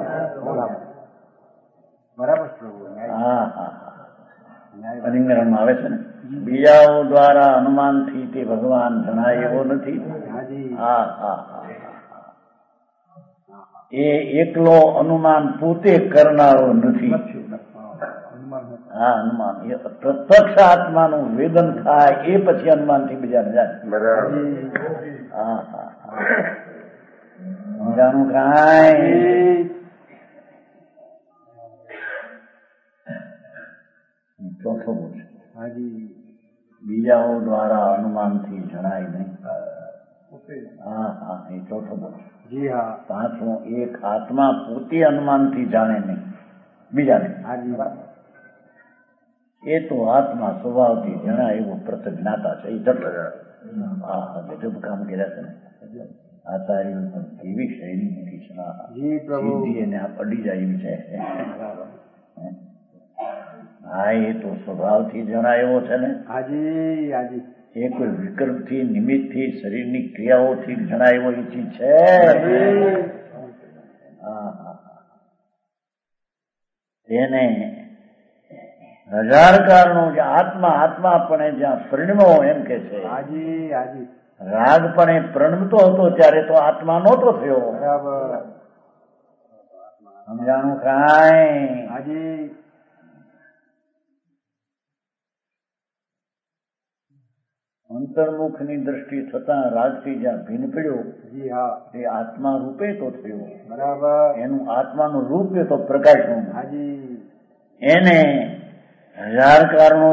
બરાબર પ્રભુ. હા હા અનિંગરણમાં આવે છે ને બીજાઓ દ્વારા અનુમાનથી તે ભગવાન જણાય એવો નથી. હા હા હા એ એકલો અનુમાન પોતે કરનારો નથી. હા અનુમાન એ પ્રત્યક્ષ આત્માનું વેદન થાય એ પછી અનુમાનથી બીજાને જાય. બરાબર. હા હા બીજાનું કાંઈ ચોથો બોલ હાજી બીજાઓ દ્વારા અનુમાનથી જણાય નહીં. હા હા એ ચોથો બોલ. જી હા. પાંચમો એક આત્મા પોતે અનુમાનથી જાણે નહીં બીજાને. હાજી એ તો આત્મા સ્વભાવથી જણાય એવો પ્રતજ્ઞાતા છે. એ જટ હા ગજબ કામ કર્યા છે ને આચાર્ય પણ કેવી શૈલી મૂકી છે. જી પ્રભુ. સીધી એને આ પડી જાય એવી છે. હા એ તો સ્વભાવથી જણાય એવો છે ને. હાજી હાજી એ કોઈ વિકલ્પથી નિમિત્તથી શરીરની ક્રિયાઓથી જણાય એવો એ ચીજ છે. હા હા એને હજાર કારણો જે આત્મા આત્મા પણ જ્યાં પરિણમો એમ કે છે. હાજી હાજી રાગ પણ એ પ્રણમતો હતો ત્યારે તો આત્મા નહોતો થયો. બરાબર. સમજાણું કાંઈ. હાજી અંતર્મુખની દ્રષ્ટિ થતા રાજથી જ્યાં ભીન પડ્યો જી હા. એ આત્મા રૂપે તો થયો. બરાબર. એનું આત્માનું રૂપ એ તો પ્રકાશનું. હાજી એને હજાર કારણો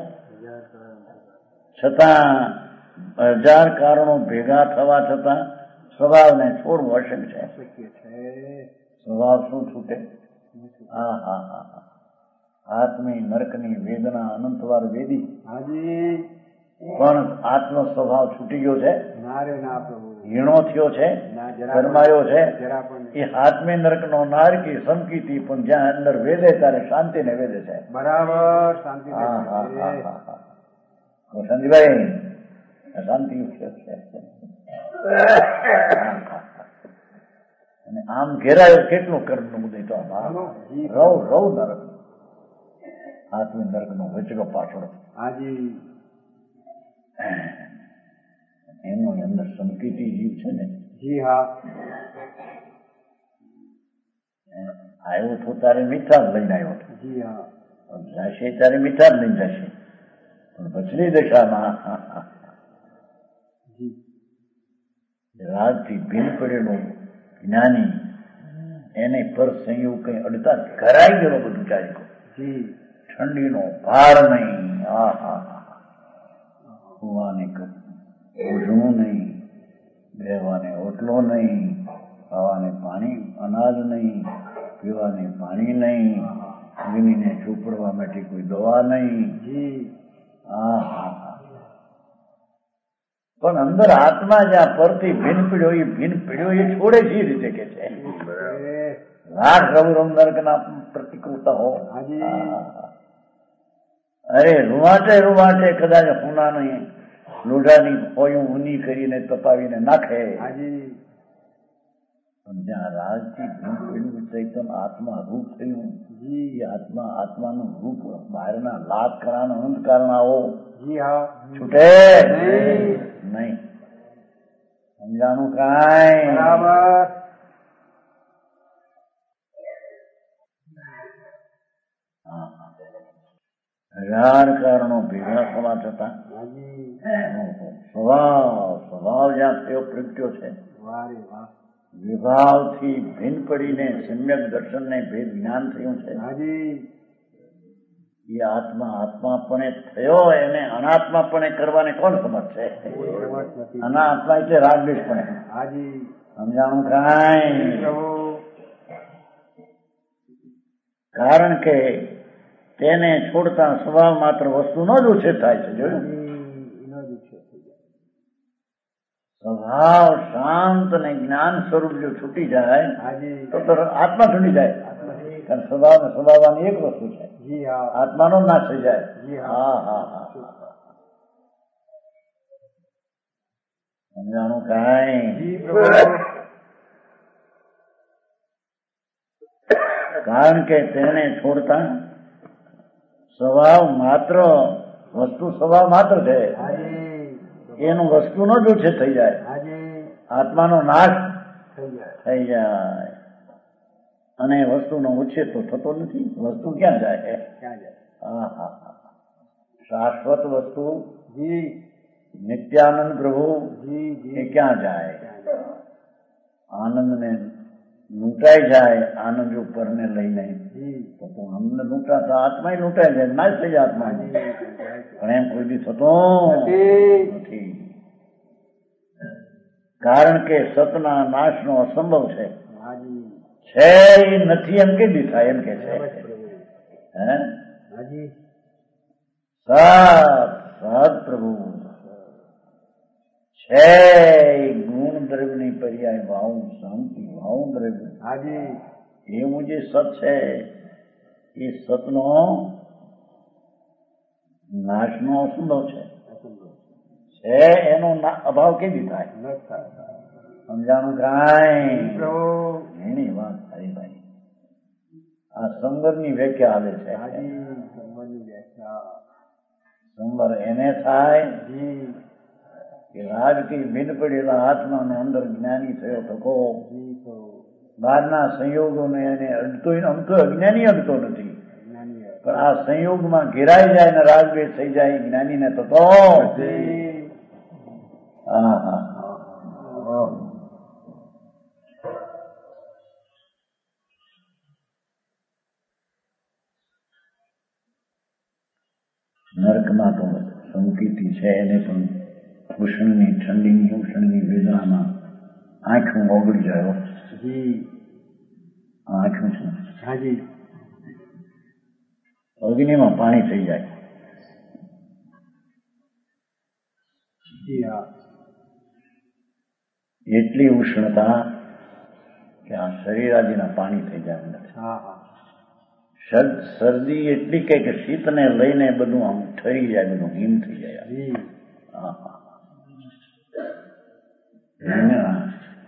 છતાં હજાર કારણો ભેગા થવા છતાં સ્વભાવને છોડવું અશક્ય છે. શક્ય છે. સ્વભાવ શું છૂટે. હા હા હા હા આત્મી નરકની વેદના અનંતવાર વેદી. હાજી પણ આત્મ સ્વભાવ છૂટી ગયો છે. ના રે ના પ્રભુ. હીણો થયો છે. ના જરા કરમાયો છે. જરા પણ એ આત્મી નરકનો નારકી સમકીતી પણ જ્યાં અંદર વેદે ત્યારે શાંતિને વેદે છે. બરાબર. શાંતિ હા હા હા હા હા સંજયભાઈ શાંતિ છે. અને આમ ઘેરાયો કેટલું કર્મનું ઉદય તો આમ રવ રવ નરક આત્મી નરકનો વચલો પાછળ. હાજી એનો અંદર સંકિતી જીવ છે ને. જી હા. આવ્યો તો તારે મીઠા જ લઈને આવ્યો હતો. જી હા. જશે ત્યારે મીઠા જ લઈને જશે. પણ પછલી દશામાં રાજથી ભીન પડેલો જ્ઞાની એને પર સંયોગ કઈ અડતા કરાઈ ગયેલો બધું ચાલી ગયું. જી ઠંડીનો ભાર નહીં. હા હા હા સુવાને ઓઢવું નહીં, બેહવાને ઓટલો નહીં, ખાવાને પાણી અનાજ નહીં, પીવાને પાણી નહીં, અગ્નિને ચોપડવા માટે કોઈ દવા નહીં. જી હા હા હા પણ અંદર આત્મા જ્યાં પરથી ભીન પીડ્યો એ ભીન પીડ્યો એ છોડે છે રીતે કે છે. લાખ રવરમ નરકના પ્રતિકૃતા હો. અરે રૂવાટે રૂવાટે કદાચ હોના નહીં લોઢાની હોયું ઊની કરીને તપાવીને નાખે. પણ જ્યાં રાજથી ભીન પીડ્યું ચૈતન આત્મા રૂપ થયું એ આત્મા આત્માનું રૂપ બહારના લાખ કારણ અનંત કારણાઓ છૂટે નહીં. સમજાણું કાંઈ. બરાબર. હજાર કારણો ભેગા થવા છતાં હાજી સ્વભાવ સ્વભાવ જ્યાં થયો પ્રગટ્યો છે વાહ રે વાહ વિભાવથી ભિન્ન પડીને સમ્યક દર્શનને ભેદ જ્ઞાન થયું છે હાજી એ આત્મા આત્માપણે થયો એને અનાત્માપણે કરવાને કોણ સમર્થ છે? કોઈ સમર્થ નથી. અનાત્મા એટલે રાગદ્વેષપણે. હાજી સમજાણું કાંઈ? પ્રભુ કારણ કે તેને છોડતા સ્વભાવ માત્ર વસ્તુનો જ ઉછેર થાય છે. જોયું? એનો જ ઉછેર થઈ જાય. સ્વભાવ શાંત અને જ્ઞાન સ્વરૂપ જો છૂટી જાય હાજી તો તો આત્મા છૂટી જાય. કારણ સ્વભાવ ને સ્વભાવવાની એક વસ્તુ છે. જી હા આત્માનો નાશ થઈ જાય. જી હા હા હા સમજાણું કાંઈ? જી પ્રભુ કારણ કે તેને છોડતા સ્વભાવ માત્ર વસ્તુ સ્વભાવ માત્ર છે. હાજી એનું વસ્તુનો જ ઉછેર થઈ જાય. હાજી આત્માનો નાશ થઈ જાય. થઈ જાય અને વસ્તુનો ઉછેર તો થતો નથી. વસ્તુ ક્યાં જાય? ક્યાં જાય? હા હા હા શાશ્વત વસ્તુ જી નિત્યાનંદ પ્રભુ જી એ જી ક્યાં જાય? ક્યાં જાય? આનંદને લૂંટાઈ જાય. આનંદ ઉપરને લઈને જી તો તો આનંદ લૂંટાતા આત્મા લૂંટાઈ જાય, નાશ થઈ જાય આત્મા. પણ એમ કોઈ દી થતો નથી. કારણ કે સતના નાશનો અસંભવ છે. હાજી છે એ નથી એમ કે દી થાય એમ કે છે. હે હાજી સત સત પ્રભુ છે એ ગુણ દ્રવ્યની પર્યાય ભાવ શાંતિ ભાવ દ્રવ્ય. હાજી એવું જે સત છે એ સતનો નાશનો અસંભવ છે. છે એનો ના- અભાવ કેવી થાય? ન થાય. સમજાણું કાંઈ? પ્રભુ એની વાત થાય ભાઈ. આ સંવરની વ્યાખ્યા આવે છે. હાજી સંબંધની વ્યાખ્યા સંવર એને થાય જી કે રાગથી ભિન્ન પડેલા આત્માને અંદર જ્ઞાની થયો થકો જી પ્રભુ બહારના સંયોગોને એને અડતો આમ તો અજ્ઞાની અડતો નથી, જ્ઞાની પણ આ સંયોગમાં ઘેરાઈ જાય ને રાગદ્વેષ થઈ જાય જ્ઞાનીને તો તો જી હા હા નરકમાં તો સંકિતી છે એને પણ ઉષ્ણની ઠંડીની ઉષ્ણની વેદનામાં આંખું ઓગળી જાય. જી આંખું છે હાજી અગ્નિમાં પાણી થઈ જાય. જી હા એટલી ઉષ્ણતા કે આ શરીરાદીના પાણી થઈ જાય અંદર. હા હા શર- શરદી એટલી કે કે શીતને લઈને બધું આમ ઠરી જાય, બધું હિમ થઈ જાય. જી હા હા રીંગણા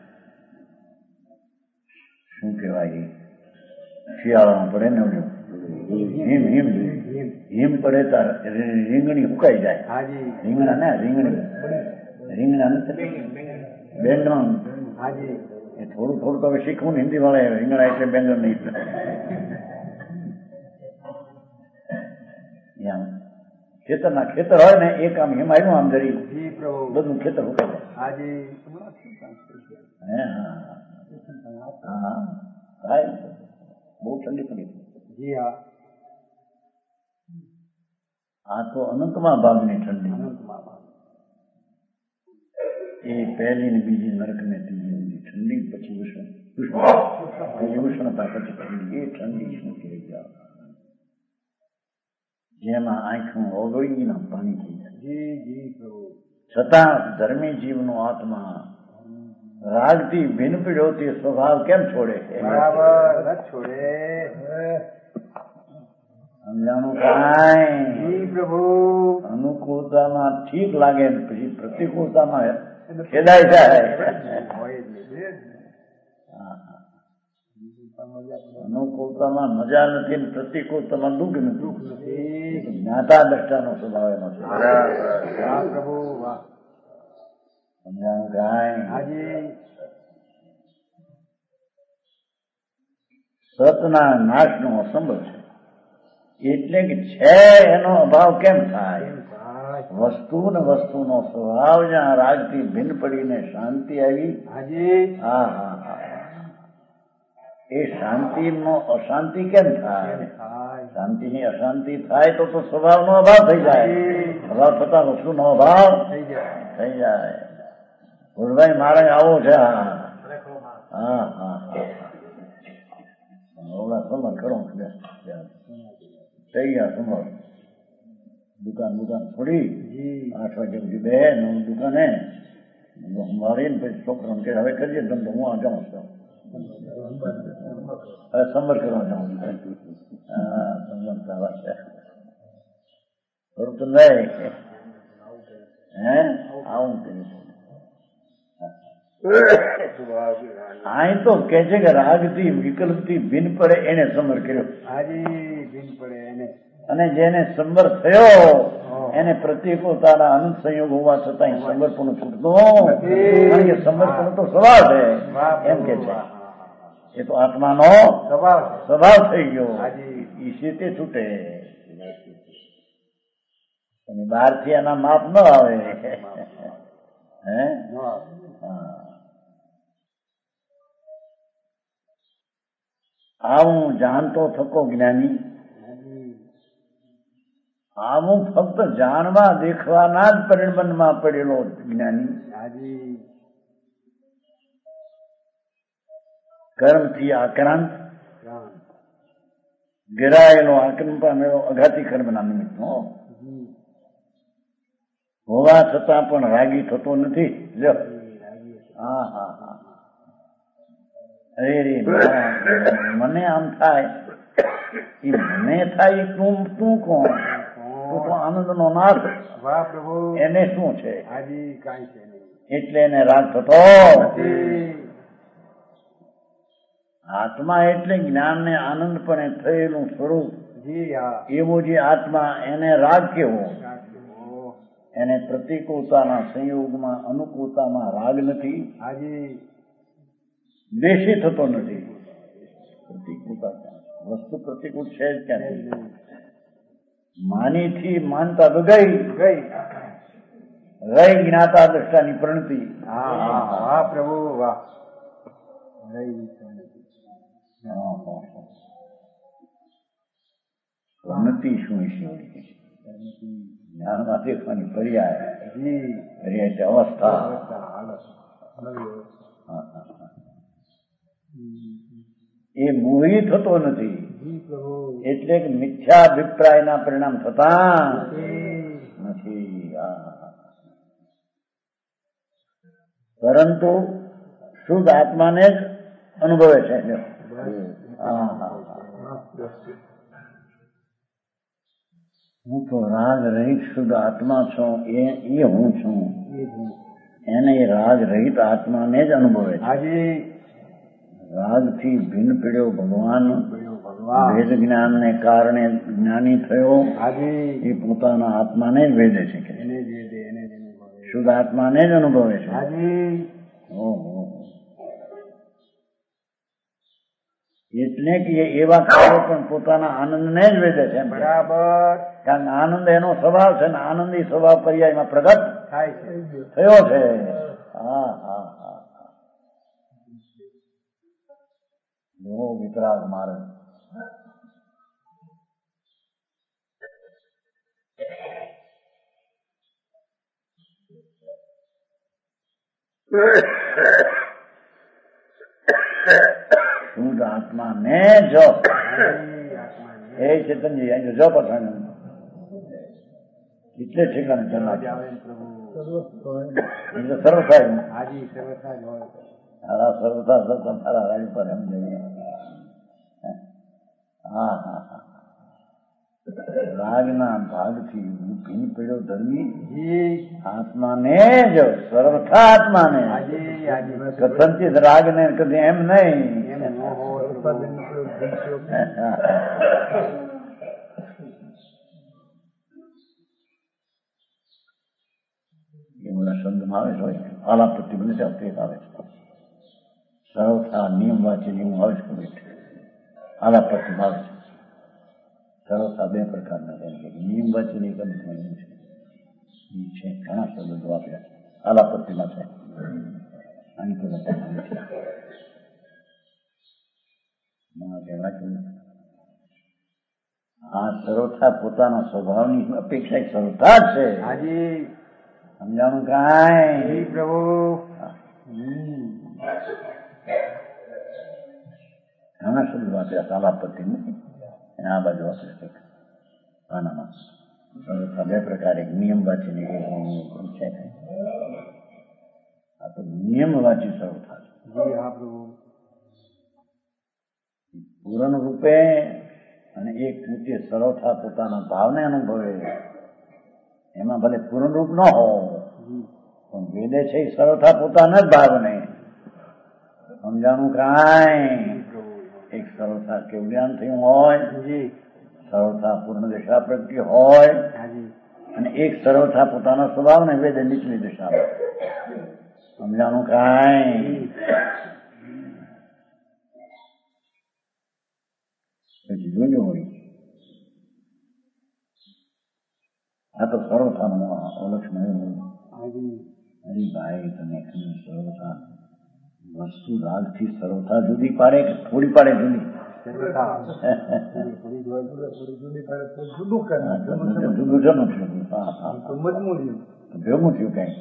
શું કહેવાય શિયાળામાં પડે ને ઓલું હિમ હિમ હિમ પડે તાર રીંગણી સુકાઈ જાય. હાજી રીંગણા ને રીંગણી રીંગણા નથી બેંગણ હાજી એ થોડું થોડું તો હવે શીખવું ને હિન્દી વાળા રીંગણા એટલે બેંગણ નહીં. એમ ખેતરના ખેતર હોય ને એક આમ હિમ આવ્યું આમ જરી જી પ્રભુ બધું ખેતર સુકાઈ જાય. હાજી હે હા હા થાય બહુ ઠંડી પડી. જી હા આ તો અનંતમાં ભાગની ઠંડી. અનંતમાં એ પહેલી ને બીજી નરક ને ત્રીજી ઠંડી પછી ઉષ્ણ પછી ઉષ્ણતા પછી ઠંડી. એ ઠંડી શું કહી જાય જેમાં આંખું ઓગળીને પાણી થઈ જાય. જી જી પ્રભુ છતાં ધર્મી જીવનો આત્મા રાગથી ભિન્ન પીડ્યો તે સ્વભાવ કેમ છોડે? બરાબર ન છોડે. સમજાણું કાંઈ? જી પ્રભુ અનુકૂળતામાં ઠીક લાગે ને પછી પ્રતિકૂળતામાં ખેદાઈ જાય. હોય જ નહીં. અનુકૂળતામાં મજા નથી ને પ્રતિકૂળતામાં દુઃખ દુઃખ નથી. નથી. જ્ઞાતા દ્રષ્ટાનો સ્વભાવ એનો છે. વાહ પ્રભુ વાહ સમજાણું કાંઈ? હાજી સતના નાશનો અસંભવ છે એટલે કે છે એનો અભાવ કેમ થાય? કેમ થાય? વસ્તુ ને વસ્તુનો સ્વભાવ જ્યાં રાગથી ભિન્ન પડીને શાંતિ આવી. હાજી. હા હા હા એ શાંતિનો અશાંતિ કેમ થાય? શાંતિની અશાંતિ થાય તો તો સ્વભાવનો અભાવ થઈ જાય. અભાવ થતા વસ્તુનો અભાવ થઈ જાય. થઈ જાય. ભૂલભાઈ મારે આવો છે. હા હા હા ઓલા સમર કરો થઈ ગયા સમર દુકાન દુકાન છોડી આઠ વાગ્યા સુધી બે નવ દુકાને મારીને પછી છોકરાને કે હવે કરીએ ધંધો હું આ જાઉં છું. હવે સમર કરવા જાઉં છું. હા સમર કરવા છે થોડું તો નહીં હે આવું કર્યું. અહીં તો કે છે કે રાગથી વિકલ્પથી ભિન્ન પડે એને સમર કર્યો. હાજી ભિન્ન પડે એને. અને જેને સંબર થયો એને પ્રતિકૂળતાના અનંત સંયોગ હોવા છતાં સમર્પણ છૂટતો કારણ કે સમર્પણ તો સ્વભાવ છે એમ કે છે. એ તો આત્માનો સ્વભાવ સ્વભાવ થઈ ગયો. હાજી. એ સીતે છૂટે અને બહારથી એના માપ ન આવે. હે હા આવું જાણતો થકો જ્ઞાની. આવું ફક્ત જાણવા દેખવાના જ પરિબંધમાં પડેલો જ્ઞાની. હાજી. કર્મથી આક્રાંત ઘેરાયેલો આક્રમ પામેલો અઘાતી કર્મના નિમિત્તનો હોવા છતાં પણ રાગી થતો નથી. જો હા હા હા અરે રે મને આમ થાય એ મને થાય તું તું કોણ? તું તો આનંદ નો નાથ. વાહ પ્રભુ. એને શું છે? હાજી કાંઈ છે નહીં. એટલે એને રાગ થતો. આત્મા એટલે જ્ઞાન ને આનંદ પણ થયેલું સ્વરૂપ. જી હા. એવો જે આત્મા એને રાગ કેવો? એને પ્રતિકૂળતાના સંયોગમાં અનુકૂળતામાં રાગ નથી. હાજી. દેશી થતો નથી. પ્રતિકૂળતા વસ્તુ પ્રતિકૂળ છે જ ક્યાંથી? માનીથી માનતા તો ગઈ ગઈ રહી જ્ઞાતા દ્રષ્ટાની પ્રણતિ. હા હા વાહ પ્રભુ વાહ. પ્રણતિ શું છે? જ્ઞાનમાં દેખવાની પર્યાય. પર્યાય છે અવસ્થા. એ મોહી થતો નથી એટલે કે મિથ્યાભિપ્રાયના પરિણામ થતા નથી. પરંતુ શુદ્ધ આત્માને જ અનુભવે છે. હું તો રાગ રહિત શુદ્ધ આત્મા છું. એ એ હું છું એને રાગ રહિત આત્માને જ અનુભવે છે. રાગથી ભિન્ન પડ્યો ભગવાન ભેદ જ્ઞાન ને કારણે જ્ઞાની થયો. એ પોતાના આત્માને જ વેદે છે. શુદ્ધ આત્માને જ અનુભવે છે. એટલે કે એવા કાર્યો પણ પોતાના આનંદને જ વેદે છે. બરાબર. કારણ આનંદ એનો સ્વભાવ છે ને આનંદી સ્વભાવ પર્યાયમાં પ્રગટ થાય છે થયો છે. હા હા હા એવો વિતરાગ મારે શુદ્ધ આત્મા ને જો એ ચેતનજી અહીં જો પઠાણ એટલે ઠેકાણે ચલા એટલે સર્વ થાય. હાજી સર્વથા જ હોય. તારા સર્વથા સર્વ તારા રાજ પર એમ જઈએ. હા હા હા રાગના ભાગથી ભીન પડ્યો ધર્મી આત્માને જ સર્વથા આત્માને કથનચિત રાગને કદી એમ નહીં. એ બધા શબ્દમાં આવે છે આલા પ્રતિબંધ ચાલતી આવે છે. સર્વથા નિયમ વાંચી હું આવે છે આલા પ્રતિબંધ આવે છે. સર્વથા બે પ્રકારના નિયમ વાંચીને એક છે એ છે ઘણા સંબંધો આપ્યા આલાપત્તિમાં છે આની તો આ સરોથા પોતાના સ્વભાવની અપેક્ષા સરોથા જ છે. હાજી સમજાણું કાંઈ પ્રભુ. ઘણા શબ્દો આપ્યા તાલાપતિ નથી અને આ બાજુ આપ્યા આનામાં સરોથા બે પ્રકાર એક નિયમ વાંચીને છે. આ તો નિયમ વાંચી સરોથા છે. જી હા પ્રભુ. પૂરણ રૂપે અને એક રીતે સરોથા પોતાના ભાવને અનુભવે એમાં ભલે પૂર્ણ રૂપ ન હોય પણ વેદે છે એ સરોથા પોતાના જ ભાવને સમજાણું કાંઈ. એક સરોથા કેવલ્યાન થયું હોય, સરોથા પૂર્ણ દિશા પ્રગતિ હોય અને એક સરોથા પોતાના સ્વભાવને વેદે નીચલી દિશામાં. સમજાણું કાંઈ. પછી જોજો હોય આ તો સરોથાનું અલક્ષણ એવું. અરે ભાઈ તમે સરોથા વસ્તુ રાગથી સરોથા જુદી પાડે કે થોડી પાડે જુદી? જુદું જનું થયું. હા હા ભેગું થયું કઈ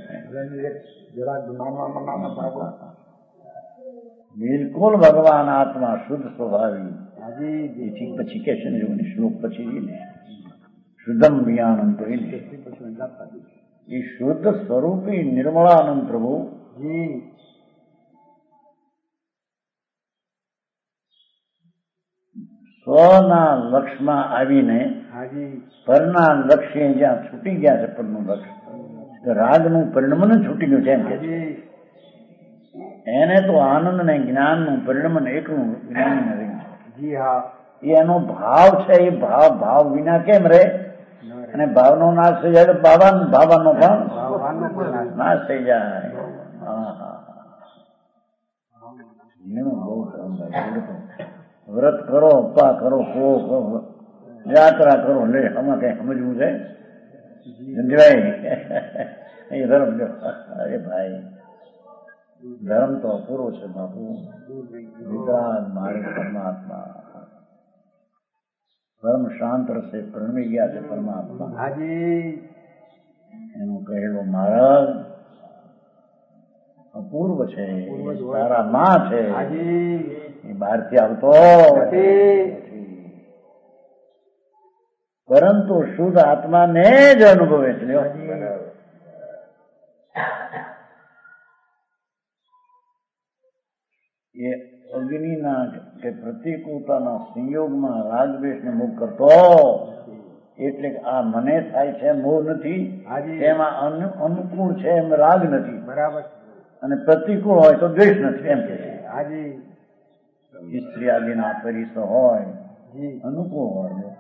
બિલકુલ ભગવાન આત્મા શુદ્ધ સ્વભાવી. એથી પછી કે છે ને શ્લોક પછી ને શુદ્ધમ વિયાનંદ તો એ શુદ્ધ સ્વરૂપી નિર્મળાનંદ પ્રભુ સ્વના લક્ષમાં આવીને પરના લક્ષ્ય જ્યાં છૂટી ગયા છે પરનું લક્ષ્ય રાગનું પરિણમન છૂટી ગયું છે એમ કે એને તો આનંદ ને જ્ઞાનનું પરિણમન એકલું જ્ઞાન જી હા. એનો ભાવ છે એ ભાવ ભાવ વિના કેમ રહે? અને ભાવનો નાશ થઈ જાય તો બાબા બાબાનો ભાવ નાશ થઈ જાય. હા હા બહુ વ્રત કરો, અપ્પા કરો, પો કરો, યાત્રા કરો, લે આમાં કઈ સમજવું છે સંજયભાઈ? એ ધર્મ જો અરે ભાઈ ધર્મ તો અપૂરો છે બાપુ. વિતરાગ મારે પરમાત્મા ધર્મ શાંત રસે પરણવી ગયા છે પરમાત્મા. એનું કહેલો માર્ગ અપૂર્વ છે, તારા માં છે, એ બહારથી આવતો પરંતુ શુદ્ધ આત્માને જ અનુભવે છે. એ અગ્નિના કે પ્રતિકૂળતાના સંયોગમાં રાગદ્વેષને મુક્ત કરતો એટલે આ મને થાય છે મોહ નથી, એમાં અનુકૂળ છે એમ રાગ નથી, બરાબર, અને પ્રતિકૂળ હોય તો દ્વેષ નથી એમ કે છે. સ્ત્રી આદિના પરિસો હોય અનુકૂળ હોય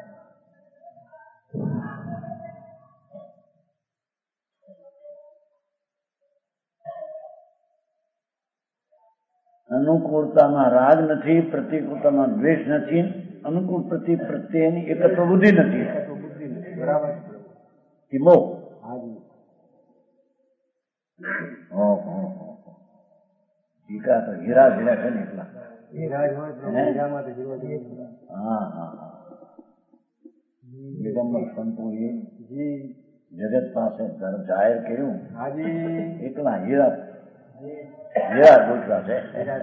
અનુકૂળતામાં રાગ નથી, પ્રતિકૂળતામાં દ્વેષ નથી, અનુકૂળ પ્રતિ પ્રત્યેની એકત્વ બુદ્ધિ નથી. મોહ ટીકા તો હીરા હીરા છે ને એટલા. હા હા હા દિગંબર સંતોએ જગત પાસે જાહેર કર્યું એકલા હીરા હીરા ગોચરા છે.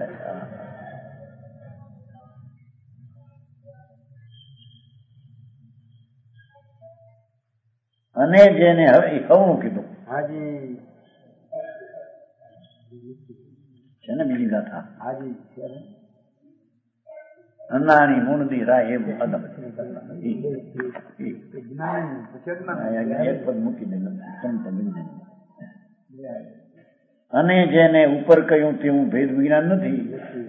અને જેને હવે હવનું કીધું છે ને બીજી ગાથા અનાની મુણદી રાય એવું અદમ એક પદ મૂકી દે અને જેને ઉપર કહ્યું તેવું ભેદ વિજ્ઞાન નથી.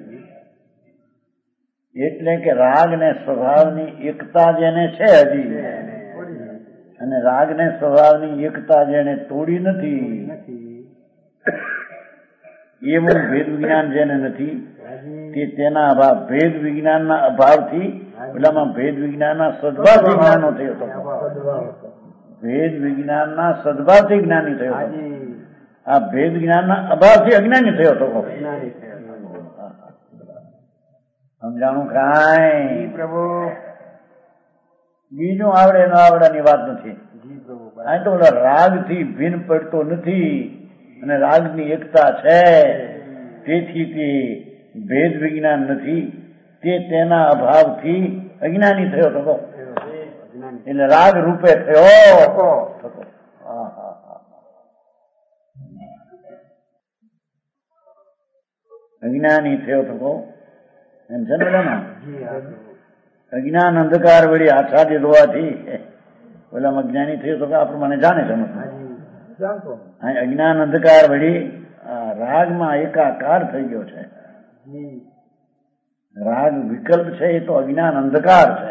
એટલે કે રાગ ને સ્વભાવની એકતા જેને છે હજી, અને રાગ ને સ્વભાવની એકતા જેને તોડી નથી, એવું ભેદ વિજ્ઞાન જેને નથી તે તેના અભાવ ભેદ વિજ્ઞાનના અભાવથી પેલામાં ભેદ વિજ્ઞાનના સદભાવ વિજ્ઞાનો થયો હતો. ભેદ વિજ્ઞાનના સદભાવથી જ્ઞાની થયો હતો. હાજી આ ભેદ જ્ઞાનના અભાવથી અજ્ઞાની થયો હતો. જ્ઞાની થયો. સમજાણું કાંઈ જી પ્રભુ. બીજું આવડે ન આવડાની વાત નથી. જી પ્રભુ. આ તો ઓલા રાગથી ભિન્ન પડતો નથી અને રાગની એકતા છે, તેથી તે ભેદ વિજ્ઞાન નથી, તે તેના અભાવથી અજ્ઞાની થયો થકો. એટલે રાગ રૂપે થયો થકો. અજ્ઞાની થયો થકો એમ છે ને બધા. અજ્ઞાન અંધકાર વળી આચ્છાદિત હોવાથી ઓલામાં જ્ઞાની થયો તો આ પ્રમાણે જાણે છે. અજ્ઞાન અંધકાર વળી રાગમાં એકાકાર થઈ ગયો છે. રાગ વિકલ્પ છે એ તો અજ્ઞાન અંધકાર છે.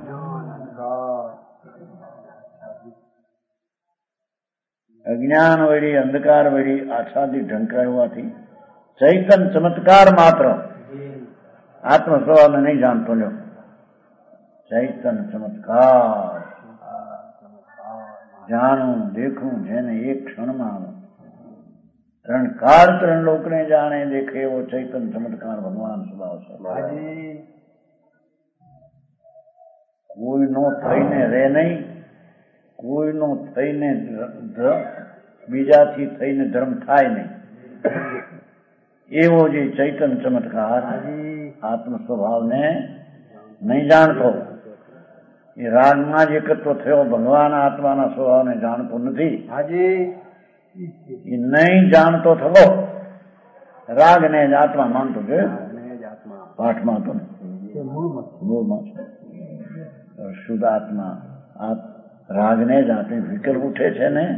અજ્ઞાન વળી અંધકાર વળી આચ્છાદિત ઢંકાય હોવાથી ચૈતન ચમત્કાર માત્ર આત્મ સ્વભાવને નહીં જાણતો. લ્યો ચૈતન ચમત્કાર જાણું દેખું જેને એક ક્ષણમાં ત્રણ કાળ ત્રણ લોકને જાણે દેખે એવો ચૈતન ચમત્કાર ભગવાન સ્વભાવ છે. કોઈનો થઈને રે નહીં, કોઈનો થઈને બીજાથી થઈને ધર્મ થાય નહીં, એવો જે ચૈતન ચમત્કાર આત્મ સ્વભાવને નહીં જાણતો. એ રાગમાં જ એકત્વ થયો, ભગવાન આત્માના સ્વભાવને જાણતો નથી. એ નહીં જાણતો થતો રાગને જ આત્મા માનતો છે. પાઠમાં તો મૂળમાં શુદ્ધ આત્મા રાગને જ આપે વિકલ્પ ઉઠે છે ને.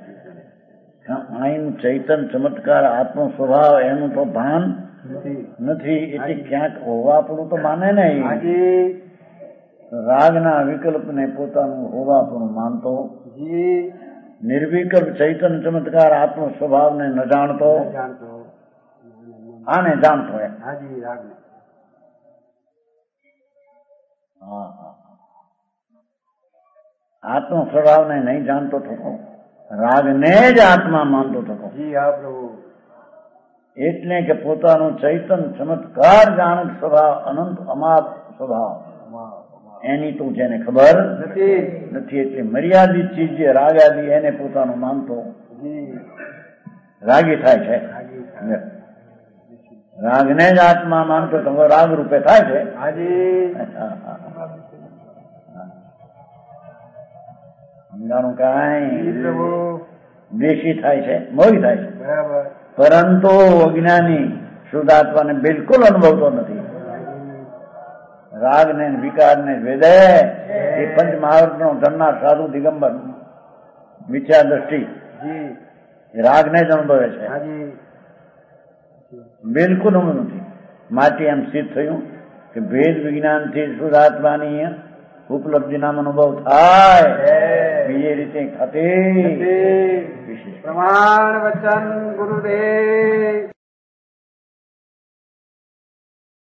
અહીં ચૈતન ચમત્કાર આત્મ સ્વભાવ એનું તો ભાન નથી. એટલે ક્યાંક હોવાપણું તો માને નહીં. રાગના વિકલ્પને પોતાનું હોવાપણું માનતો, નિર્વિકલ્પ ચૈતન ચમત્કાર આત્મ સ્વભાવને ન જાણતો, આને જાણતો એમ. હા હા આત્મ સ્વભાવને નહીં જાણતો થતો, રાગને જ આત્મા માનતો થતો. એટલે કે પોતાનું ચૈતન ચમત્કાર જાણક સ્વભાવ, અનંત અમાપ સ્વભાવ એની તો જેને ખબર નથી. એટલે મર્યાદિત ચીજ જે રાગ આદિ એને પોતાનું માનતો રાગી થાય છે. રાગને જ આત્મા માનતો તો રાગ રૂપે થાય છે. સમજાણું કાંઈ દેશી થાય છે, મોહી થાય છે. પરંતુ અજ્ઞાની શુદ્ધ આત્માને બિલકુલ અનુભવતો નથી. રાગને વિકારને વેદે એ પંચ મહાવર્તનો ધરનાર સાધુ દિગંબર મિથ્યા દ્રષ્ટિ રાગને જ અનુભવે છે. બિલકુલ અનુભવ નથી. માટે એમ સિદ્ધ થયું કે ભેદ વિજ્ઞાનથી શુદ્ધ આત્માની ઉપલબ્ધિના અનુભવ થાય, બીજી રીતે ખાતે. પ્રમાણ વચન ગુરુદેવ.